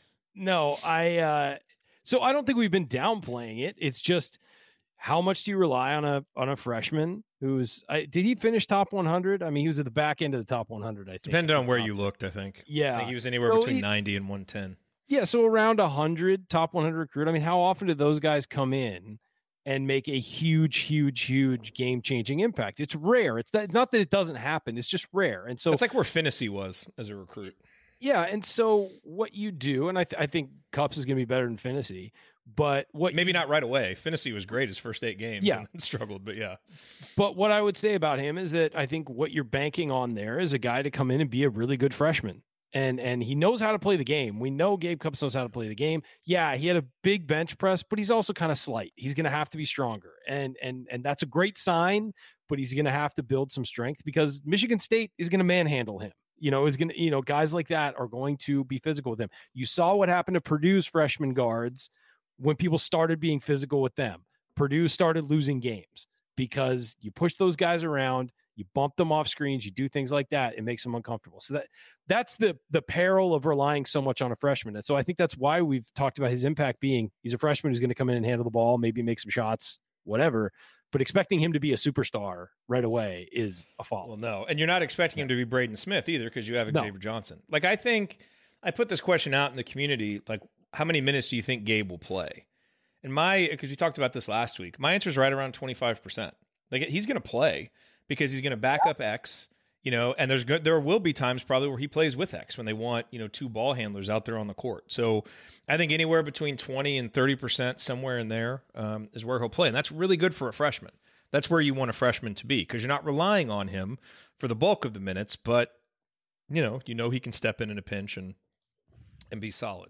no, I. Uh, so I don't think we've been downplaying it. It's just how much do you rely on a on a freshman who's? I, did he finish top one hundred? I mean, he was at the back end of the top one hundred. I think, Depending on where you looked, I think. Yeah. I think he was anywhere So between he- ninety and one ten. Yeah, so around one hundred, top one hundred recruit. I mean, how often do those guys come in and make a huge, huge, huge game-changing impact? It's rare. It's, that, it's not that it doesn't happen. It's just rare. And so It's like where Finney was as a recruit. yeah, and so what you do, and I, th- I think Cups is going to be better than Finney, but what Maybe not right away. Finney was great his first eight games Yeah. and then struggled, but yeah. But what I would say about him is that I think what you're banking on there is a guy to come in and be a really good freshman. And and he knows how to play the game. We know Gabe Cups knows how to play the game. Yeah, he had a big bench press, but he's also kind of slight. He's going to have to be stronger. And and and that's a great sign, but he's going to have to build some strength because Michigan State is going to manhandle him. You know, is going to, you know, guys like that are going to be physical with him. You saw what happened to Purdue's freshman guards when people started being physical with them. Purdue started losing games because you push those guys around, you bump them off screens, you do things like that, it makes them uncomfortable. So that that's the the peril of relying so much on a freshman. And so I think that's why we've talked about his impact being he's a freshman who's going to come in and handle the ball, maybe make some shots, whatever. But expecting him to be a superstar right away is a fault. Well, no. And you're not expecting him to be Braden Smith either because you have No. Xavier Johnson. Like, I think I put this question out in the community, like, how many minutes do you think Gabe will play? And my, because we talked about this last week, my answer is right around twenty-five percent. Like, he's going to play because he's going to back up X, you know, and there's good, there will be times probably where he plays with X when they want, you know, two ball handlers out there on the court. So I think anywhere between twenty and thirty percent, somewhere in there, um, is where he'll play. And that's really good for a freshman. That's where you want a freshman to be because you're not relying on him for the bulk of the minutes, but, you know, you know he can step in in a pinch and and be solid.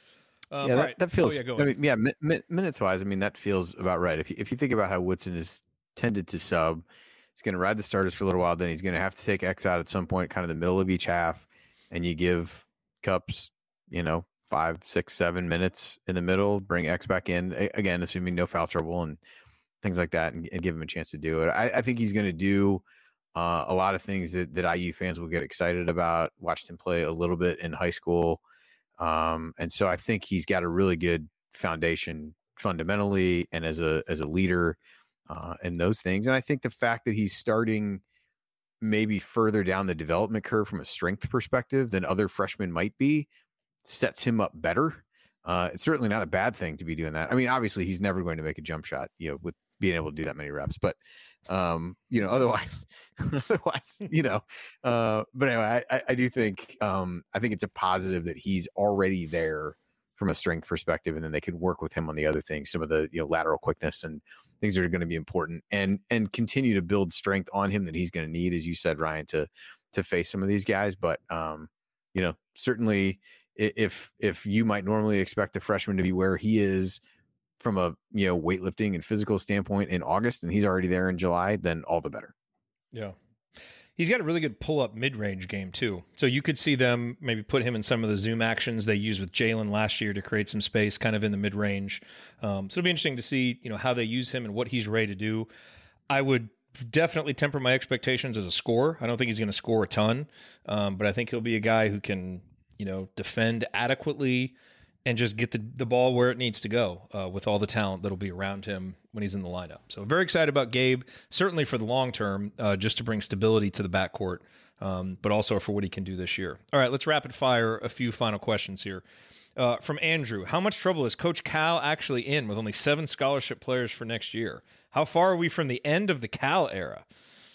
Um, yeah, all that, right. that feels. Oh, yeah, go I ahead. mean, yeah, mi- mi- minutes wise, I mean that feels about right. If you, if you think about how Woodson is tended to sub, he's going to ride the starters for a little while. Then he's going to have to take X out at some point, kind of the middle of each half, and you give Cups, you know, five, six, seven minutes in the middle, bring X back in a- again, assuming no foul trouble and things like that, and, and give him a chance to do it. I, I think he's going to do uh, a lot of things that, that I U fans will get excited about. Watched him play a little bit in high school. Um, and so I think he's got a really good foundation fundamentally and as a as a leader uh, and those things. And I think the fact that he's starting maybe further down the development curve from a strength perspective than other freshmen might be sets him up better. Uh, it's certainly not a bad thing to be doing that. I mean, obviously he's never going to make a jump shot, you know, with being able to do that many reps, but um, you know, otherwise, otherwise, you know, uh, but anyway, I, I do think, um, I think it's a positive that he's already there from a strength perspective, and then they can work with him on the other things, some of the, you know, lateral quickness and things that are going to be important, and, and continue to build strength on him that he's going to need, as you said, Ryan, to, to face some of these guys. But, um, you know, certainly i- if, if you might normally expect the freshman to be where he is from a, you know, weightlifting and physical standpoint in August, and he's already there in July, then all the better. Yeah. He's got a really good pull-up mid-range game, too. So you could see them maybe put him in some of the zoom actions they used with Jalen last year to create some space kind of in the mid-range. Um, so it'll be interesting to see, you know, how they use him and what he's ready to do. I would definitely temper my expectations as a scorer. I don't think he's going to score a ton, um, but I think he'll be a guy who can, you know, defend adequately and just get the, the ball where it needs to go uh, with all the talent that'll be around him when he's in the lineup. So very excited about Gabe, certainly for the long term, uh, just to bring stability to the backcourt, um, but also for what he can do this year. All right, let's rapid fire a few final questions here. Uh, from Andrew, how much trouble is Coach Cal actually in with only seven scholarship players for next year? How far are we from the end of the Cal era?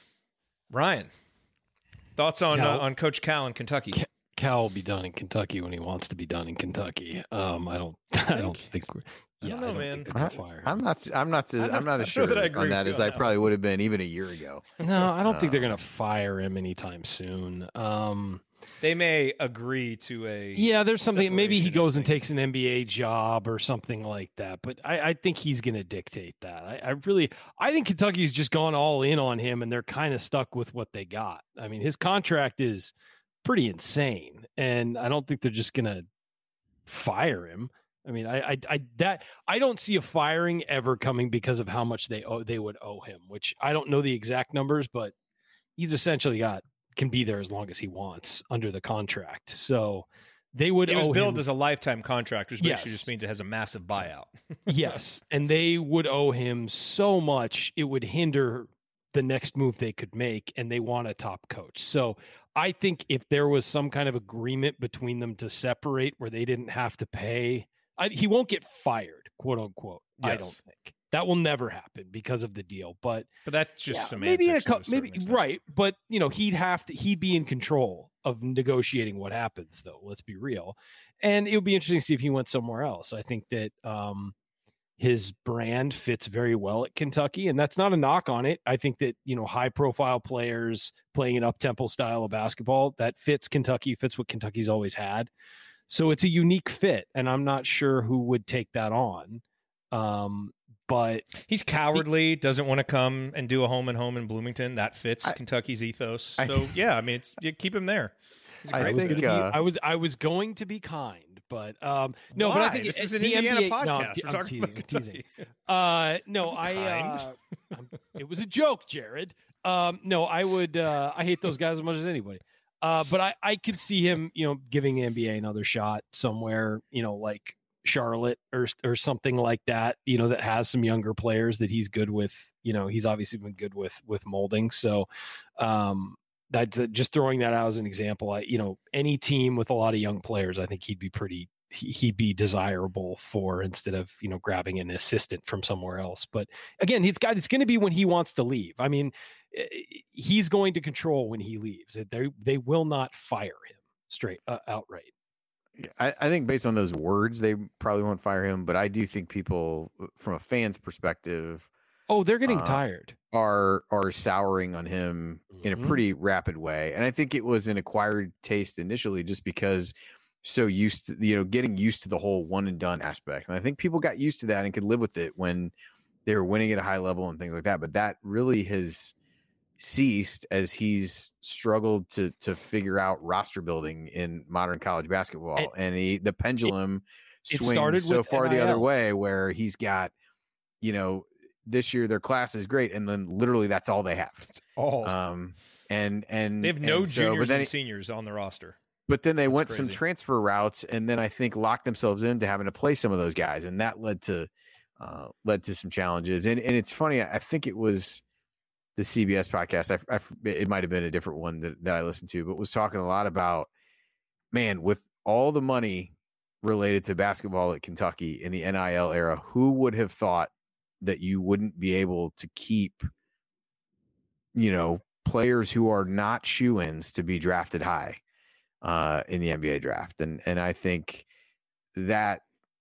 Ryan, thoughts on Cal- uh, on Coach Cal in Kentucky? Cal will be done in Kentucky when he wants to be done in Kentucky. Um, I don't, I don't think we're. Yeah, I don't know, man. think they're gonna fire. I'm not, I'm not, I'm I'm not- not I'm as sure sure that I agree on with that you as on I that probably would have been even a year ago. No, I don't think they're Um, going to fire him anytime soon. Um, They may agree to a yeah, there's something. Maybe he separation goes of and takes an N B A job or something like that. But I, I think he's going to dictate that. I, I really, I think Kentucky's just gone all in on him, and they're kind of stuck with what they got. I mean, his contract is pretty insane. And I don't think they're just going to fire him. I mean, I, I, I, that I don't see a firing ever coming because of how much they owe, they would owe him, which I don't know the exact numbers, but he's essentially got, can be there as long as he wants under the contract. So they would, it was owe billed him, as a lifetime contract, which basically yes. just means it has a massive buyout. Yes. And they would owe him so much, it would hinder the next move they could make, and they want a top coach. So I think if there was some kind of agreement between them to separate where they didn't have to pay, I, he won't get fired, quote unquote. Yes. I don't think that will never happen because of the deal. But but that's just yeah, semantics. Maybe in a to a couple, maybe extent. right. But you know, he'd have to. He'd be in control of negotiating what happens, though. Let's be real. And it would be interesting to see if he went somewhere else. I think that um, his brand fits very well at Kentucky, and that's not a knock on it. I think that, you know, high profile players playing an up tempo style of basketball that fits Kentucky, fits what Kentucky's always had. So it's a unique fit, and I'm not sure who would take that on. Um, but he's cowardly, he, doesn't want to come and do a home and home in Bloomington. That fits I, Kentucky's ethos. I, so yeah, I mean, it's you keep him there. I was, think, be, uh, I was I was going to be kind, but um, no, why? but I think this it, is an the Indiana N B A, podcast. No, I'm, We're I'm talking teasing. about I'm teasing. Uh, no, I. Uh, it was a joke, Jared. Um, no, I would. Uh, I hate those guys as much as anybody. Uh, but I, I could see him, you know, giving the N B A another shot somewhere, you know, like Charlotte or or something like that, you know, that has some younger players that he's good with. You know, he's obviously been good with with molding. So um, that's uh, just throwing that out as an example. I, you know, any team with a lot of young players, I think he'd be pretty, he'd be desirable for, instead of, you know, grabbing an assistant from somewhere else. But again, he's got, it's going to be when he wants to leave. I mean, he's going to control when he leaves. They they will not fire him straight uh, outright. I, I think based on those words, they probably won't fire him. But I do think people, from a fan's perspective, oh, they're getting uh, tired, are are souring on him mm-hmm. in a pretty rapid way. And I think it was an acquired taste initially, just because so used to, you know, getting used to the whole one and done aspect. And I think people got used to that and could live with it when they were winning at a high level and things like that. But that really has ceased as he's struggled to to figure out roster building in modern college basketball, and, and he the pendulum it, swings it so far N I L. The other way, where he's got, you know, this year their class is great, and then literally that's all they have. That's all. Um, and and they have no and so, juniors and it, seniors on the roster. But then they that's went crazy. some transfer routes, and then I think locked themselves into having to play some of those guys, and that led to uh, led to some challenges. And and it's funny, I think it was the C B S podcast, I, I, it might have been a different one that, that I listened to, but was talking a lot about, man, with all the money related to basketball at Kentucky in the N I L era, who would have thought that you wouldn't be able to keep, you know, players who are not shoo-ins to be drafted high uh, in the N B A draft? And and I think that,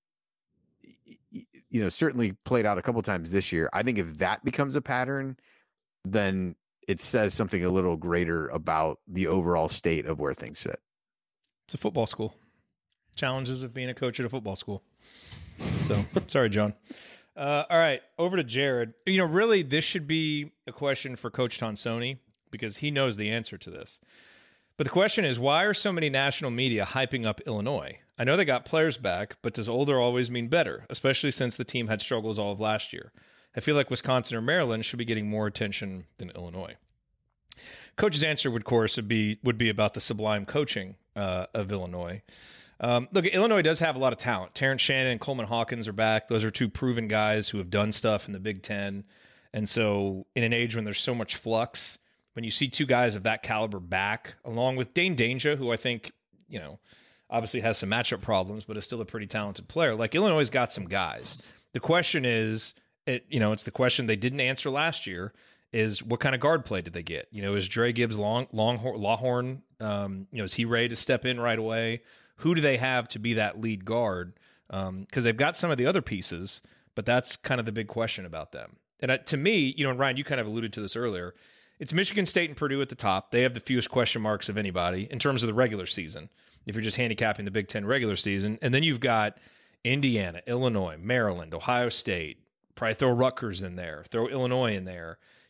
you know, certainly played out a couple times this year. I think if that becomes a pattern, then it says something a little greater about the overall state of where things sit. It's a football school. Challenges of being a coach at a football school. So, sorry, John. Uh, all right, over to Jared. You know, really, this should be a question for Coach Tonsoni because he knows the answer to this. But the question is, why are so many national media hyping up Illinois? I know they got players back, but does older always mean better, especially since the team had struggles all of last year? I feel like Wisconsin or Maryland should be getting more attention than Illinois. Coach's answer would, of course, be would be about the sublime coaching uh, of Illinois. Um, look, Illinois does have a lot of talent. Terrence Shannon and Coleman Hawkins are back. Those are two proven guys who have done stuff in the Big Ten. And so in an age when there's so much flux, when you see two guys of that caliber back, along with Dane Danger, who I think, you know, obviously has some matchup problems, but is still a pretty talented player. Like, Illinois has got some guys. The question is, It, you know, it's the question they didn't answer last year is what kind of guard play did they get? You know, is Dre Gibbs long, long, Lawhorn, um, you know, is he ready to step in right away? Who do they have to be that lead guard? Um, because they've got some of the other pieces, but that's kind of the big question about them. And uh, to me, you know, and Ryan, you kind of alluded to this earlier, it's Michigan State and Purdue at the top. They have the fewest question marks of anybody in terms of the regular season, if you're just handicapping the Big Ten regular season. And then you've got Indiana, Illinois, Maryland, Ohio State, probably throw Rutgers in there, throw Illinois in there,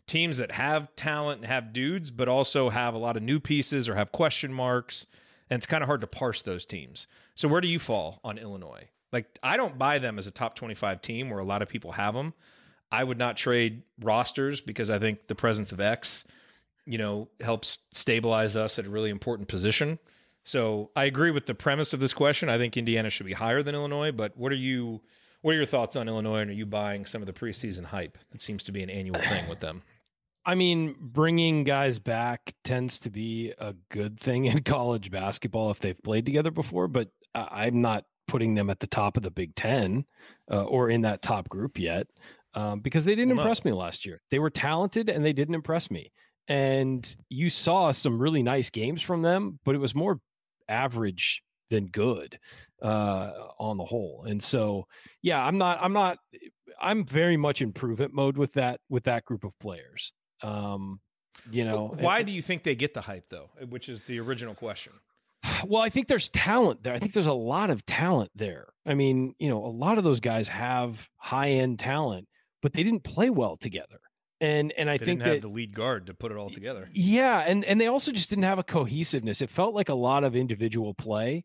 teams that have talent and have dudes, but also have a lot of new pieces or have question marks. And it's kind of hard to parse those teams. So where do you fall on Illinois? Like, I don't buy them as a top twenty-five team where a lot of people have them. I would not trade rosters because I think the presence of X, you know, helps stabilize us at a really important position. So I agree with the premise of this question. I think Indiana should be higher than Illinois, but what are you, what are your thoughts on Illinois? And are you buying some of the preseason hype? It seems to be an annual thing with them. I mean, bringing guys back tends to be a good thing in college basketball if they've played together before, but I'm not putting them at the top of the Big Ten uh, or in that top group yet um, because they didn't well, impress no. me last year. They were talented and they didn't impress me. And you saw some really nice games from them, but it was more average than good uh, on the whole. And so, yeah, I'm not, I'm not, I'm very much improvement mode with that, with that group of players. Um, you know, why and, do you think they get the hype though? Which is the original question. Well, I think there's talent there. I think there's a lot of talent there. I mean, you know, a lot of those guys have high end talent, but they didn't play well together. And and I they think didn't have that, the lead guard to put it all together. Yeah, and and they also just didn't have a cohesiveness. It felt like a lot of individual play,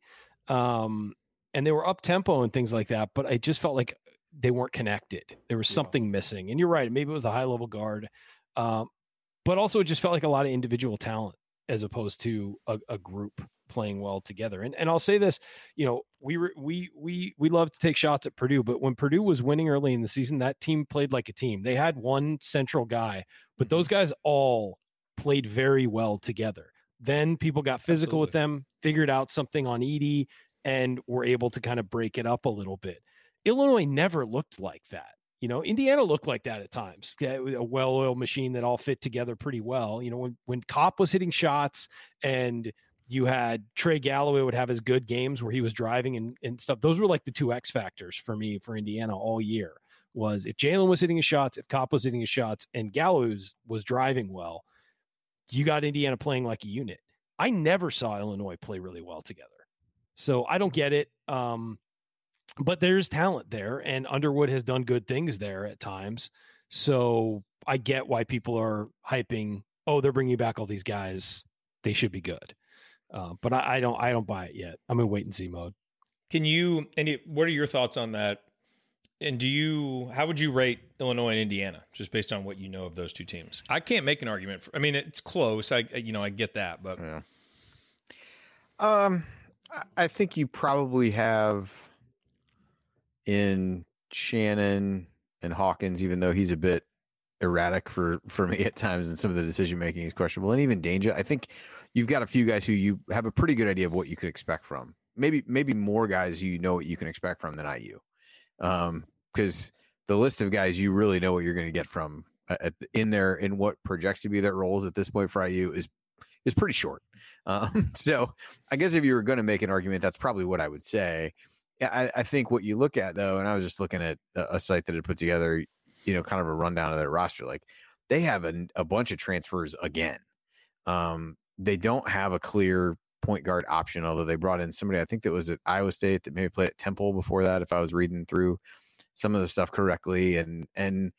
um, and they were up tempo and things like that. But I just felt like they weren't connected. There was something yeah. missing. And you're right. Maybe it was the high level guard, um, but also it just felt like a lot of individual talent as opposed to a, a group playing well together. And and I'll say this, you know, we were we we we love to take shots at Purdue, but when Purdue was winning early in the season, that team played like a team. They had one central guy, but those guys all played very well together. Then people got physical Absolutely. with them, figured out something on Edey, and were able to kind of break it up a little bit. Illinois never looked like that. You know, Indiana looked like that at times, a well-oiled machine that all fit together pretty well. You know, when when Kopp was hitting shots and you had Trey Galloway would have his good games where he was driving and, and stuff. Those were like the two X factors for me for Indiana all year was if Jalen was hitting his shots, if Kopp was hitting his shots, and Galloway was, was driving well, you got Indiana playing like a unit. I never saw Illinois play really well together. So I don't get it. Um, but there's talent there, and Underwood has done good things there at times. So I get why people are hyping, oh, they're bringing back all these guys. They should be good. Uh, but I, I don't, I don't buy it yet. I'm in wait and see mode. Can you, and what are your thoughts on that? And do you, how would you rate Illinois and Indiana just based on what you know of those two teams? I can't make an argument for, I mean, it's close. I, you know, I get that, but. Yeah. Um, I think you probably have in Shannon and Hawkins, even though he's a bit erratic for, for me at times and some of the decision-making is questionable. And even Danger, I think you've got a few guys who you have a pretty good idea of what you could expect from. Maybe, maybe more guys who you know what you can expect from than I U. Um, because the list of guys you really know what you're going to get from uh, at, in there in what projects to be their roles at this point for I U is is pretty short. Um, so I guess if you were going to make an argument, that's probably what I would say. I, I think what you look at though, and I was just looking at a, a site that had put together, you know, kind of a rundown of their roster. Like they have a, a bunch of transfers again. Um, they don't have a clear point guard option, although they brought in somebody, I think that was at Iowa State that maybe played at Temple before that, if I was reading through some of the stuff correctly. And, and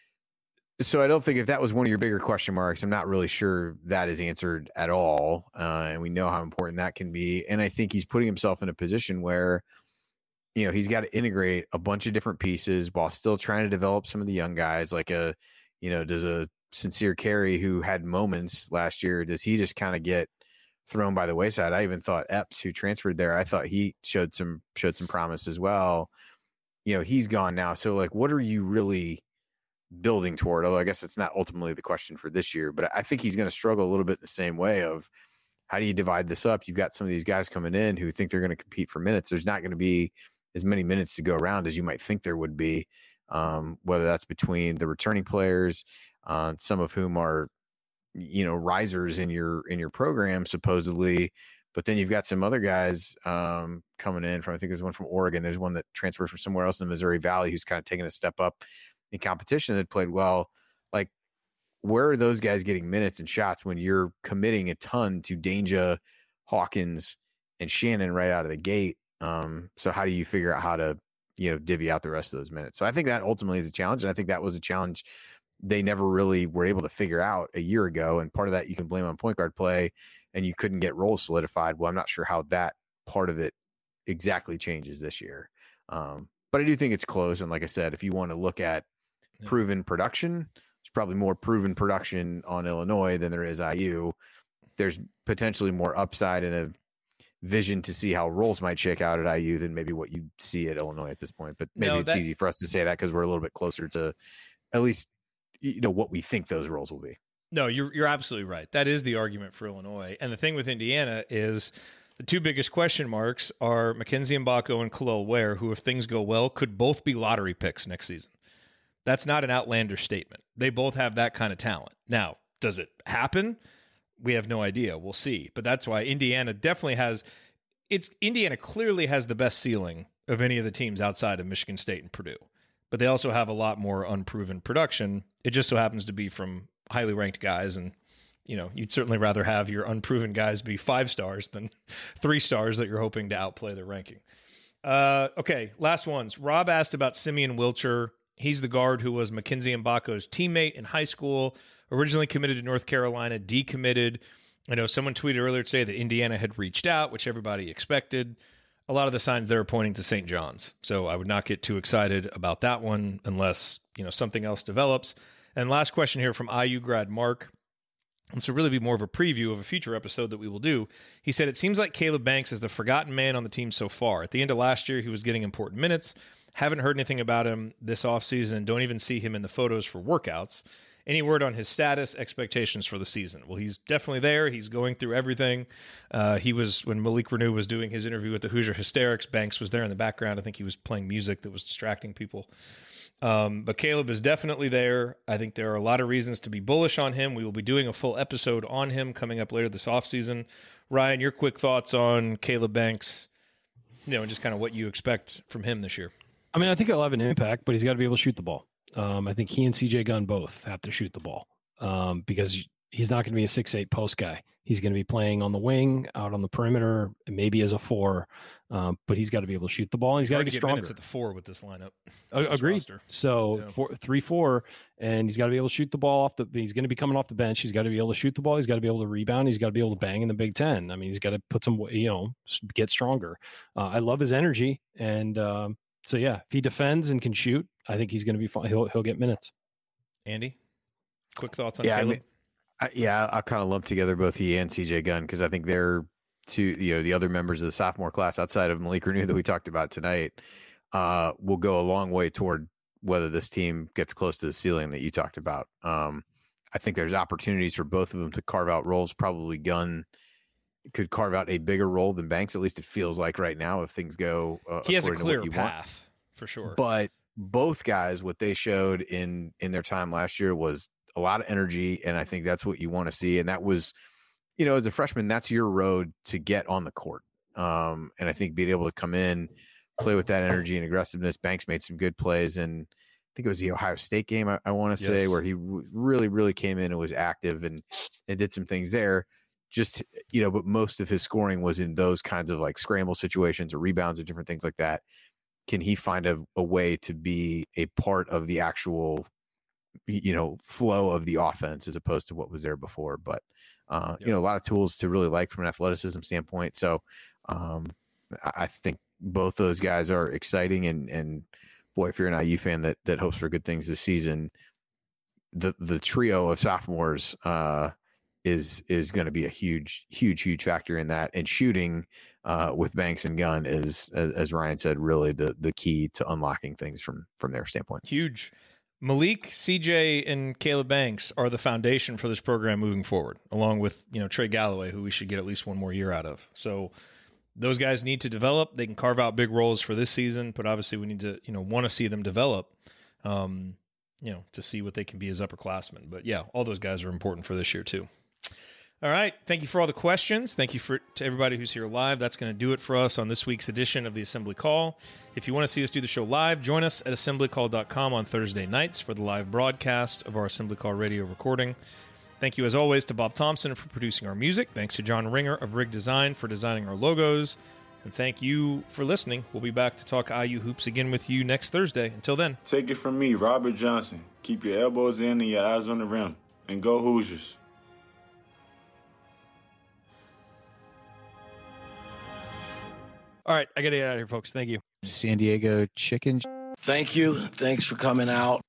so I don't think if that was one of your bigger question marks, I'm not really sure that is answered at all. Uh, and we know how important that can be. And I think he's putting himself in a position where, you know, he's got to integrate a bunch of different pieces while still trying to develop some of the young guys. Like a, you know, does a Sincere Carey who had moments last year, does he just kind of get thrown by the wayside? I even thought Epps, who transferred there, I thought he showed some showed some promise as well. You know, he's gone now. So like, what are you really building toward? Although I guess it's not ultimately the question for this year, but I think he's going to struggle a little bit the same way of how do you divide this up? You've got some of these guys coming in who think they're going to compete for minutes. There's not going to be as many minutes to go around as you might think there would be, um, whether that's between the returning players, uh, some of whom are, you know, risers in your in your program supposedly, but then you've got some other guys um, coming in from, I think there's one from Oregon, there's one that transferred from somewhere else in the Missouri Valley who's kind of taking a step up in competition that played well. Like, where are those guys getting minutes and shots when you're committing a ton to Danger, Hawkins, and Shannon right out of the gate? Um, so how do you figure out how to, you know, divvy out the rest of those minutes? So I think that ultimately is a challenge. And I think that was a challenge they never really were able to figure out a year ago. And part of that you can blame on point guard play, and you couldn't get roles solidified. Well, I'm not sure how that part of it exactly changes this year. Um, but I do think it's close. And like I said, if you want to look at yeah. proven production, there's probably more proven production on Illinois than there is I U. There's potentially more upside and a vision to see how roles might shake out at I U than maybe what you see at Illinois at this point. But maybe no, it's easy for us to say that because we're a little bit closer to at least, you know, what we think those roles will be. No, you're you're absolutely right. That is the argument for Illinois. And the thing with Indiana is the two biggest question marks are Mackenzie Mbako and Khalil Ware, who, if things go well, could both be lottery picks next season. That's not an outlandish statement. They both have that kind of talent. Now, does it happen? We have no idea. We'll see. But that's why Indiana definitely has it's Indiana clearly has the best ceiling of any of the teams outside of Michigan State and Purdue. But they also have a lot more unproven production. It just so happens to be from highly ranked guys. And, you know, you'd certainly rather have your unproven guys be five stars than three stars that you're hoping to outplay their ranking. Uh, okay, last ones. Rob asked about Simeon Wilcher. He's the guard who was Mackenzie Mbako's teammate in high school, originally committed to North Carolina, decommitted. I know someone tweeted earlier today that Indiana had reached out, which everybody expected. A lot of the signs there are pointing to Saint John's. So I would not get too excited about that one unless, you know, something else develops. And last question here from I U grad Mark. This will really be more of a preview of a future episode that we will do. He said, it seems like Caleb Banks is the forgotten man on the team so far. At the end of last year, he was getting important minutes. Haven't heard anything about him this offseason and don't even see him in the photos for workouts. Any word on his status, expectations for the season? Well, he's definitely there. He's going through everything. Uh, he was, when Malik Renew was doing his interview with the Hoosier Hysterics, Banks was there in the background. I think he was playing music that was distracting people. Um, but Caleb is definitely there. I think there are a lot of reasons to be bullish on him. We will be doing a full episode on him coming up later this offseason. Ryan, your quick thoughts on Caleb Banks, you know, and just kind of what you expect from him this year. I mean, I think he'll have an impact, but he's got to be able to shoot the ball. Um, I think he and C J Gunn both have to shoot the ball um, because he's not going to be a six eight post guy. He's going to be playing on the wing, out on the perimeter, maybe as a four, um, but he's got to be able to shoot the ball. And he's got to be get stronger. Minutes at the four with this lineup. With this Agreed. Roster. So yeah. four, three, four, and he's got to be able to shoot the ball off the. He's going to be coming off the bench. He's got to be able to shoot the ball. He's got to be able to rebound. He's got to be able to bang in the Big Ten. I mean, he's got to put some, you know, get stronger. Uh, I love his energy, and um, so yeah, if he defends and can shoot, I think he's going to be fine. He'll he'll get minutes. Andy, quick thoughts on yeah, Caleb? I mean, I, yeah, I'll kind of lump together both he and C J Gunn because I think they're two, you know, the other members of the sophomore class outside of Malik Renew that we talked about tonight uh, will go a long way toward whether this team gets close to the ceiling that you talked about. Um, I think there's opportunities for both of them to carve out roles. Probably Gunn could carve out a bigger role than Banks. At least it feels like right now if things go uh, he has a clear path want. For sure. But both guys, what they showed in in their time last year was a lot of energy, and I think that's what you want to see. And that was, you know, as a freshman, that's your road to get on the court. Um, and I think being able to come in, play with that energy and aggressiveness. Banks made some good plays, and I think it was the Ohio State game, I, I want to yes. say, where he w- really, really came in and was active and, and did some things there. Just, you know, but most of his scoring was in those kinds of like scramble situations or rebounds or different things like that. Can he find a, a way to be a part of the actual, you know, flow of the offense as opposed to what was there before? But, uh, yep. you know, a lot of tools to really like from an athleticism standpoint. So um, I think both those guys are exciting. And, and boy, if you're an I U fan that, that hopes for good things this season, the, the trio of sophomores uh, is, is going to be a huge, huge, huge factor in that. And shooting uh, with Banks and Gunn is, as, as Ryan said, really the, the key to unlocking things from, from their standpoint. Huge. Malik, C J, and Caleb Banks are the foundation for this program moving forward, along with, you know, Trey Galloway, who we should get at least one more year out of. So those guys need to develop. They can carve out big roles for this season, but obviously we need to, you know, want to see them develop, um, you know, to see what they can be as upperclassmen. But yeah, all those guys are important for this year too. All right. Thank you for all the questions. Thank you for to everybody who's here live. That's going to do it for us on this week's edition of the Assembly Call. If you want to see us do the show live, join us at assembly call dot com on Thursday nights for the live broadcast of our Assembly Call radio recording. Thank you, as always, to Bob Thompson for producing our music. Thanks to John Ringer of Rig Design for designing our logos. And thank you for listening. We'll be back to talk I U hoops again with you next Thursday. Until then. Take it from me, Robert Johnson. Keep your elbows in and your eyes on the rim. And go Hoosiers. All right, I got to get out of here, folks. Thank you. San Diego Chicken. Thank you. Thanks for coming out.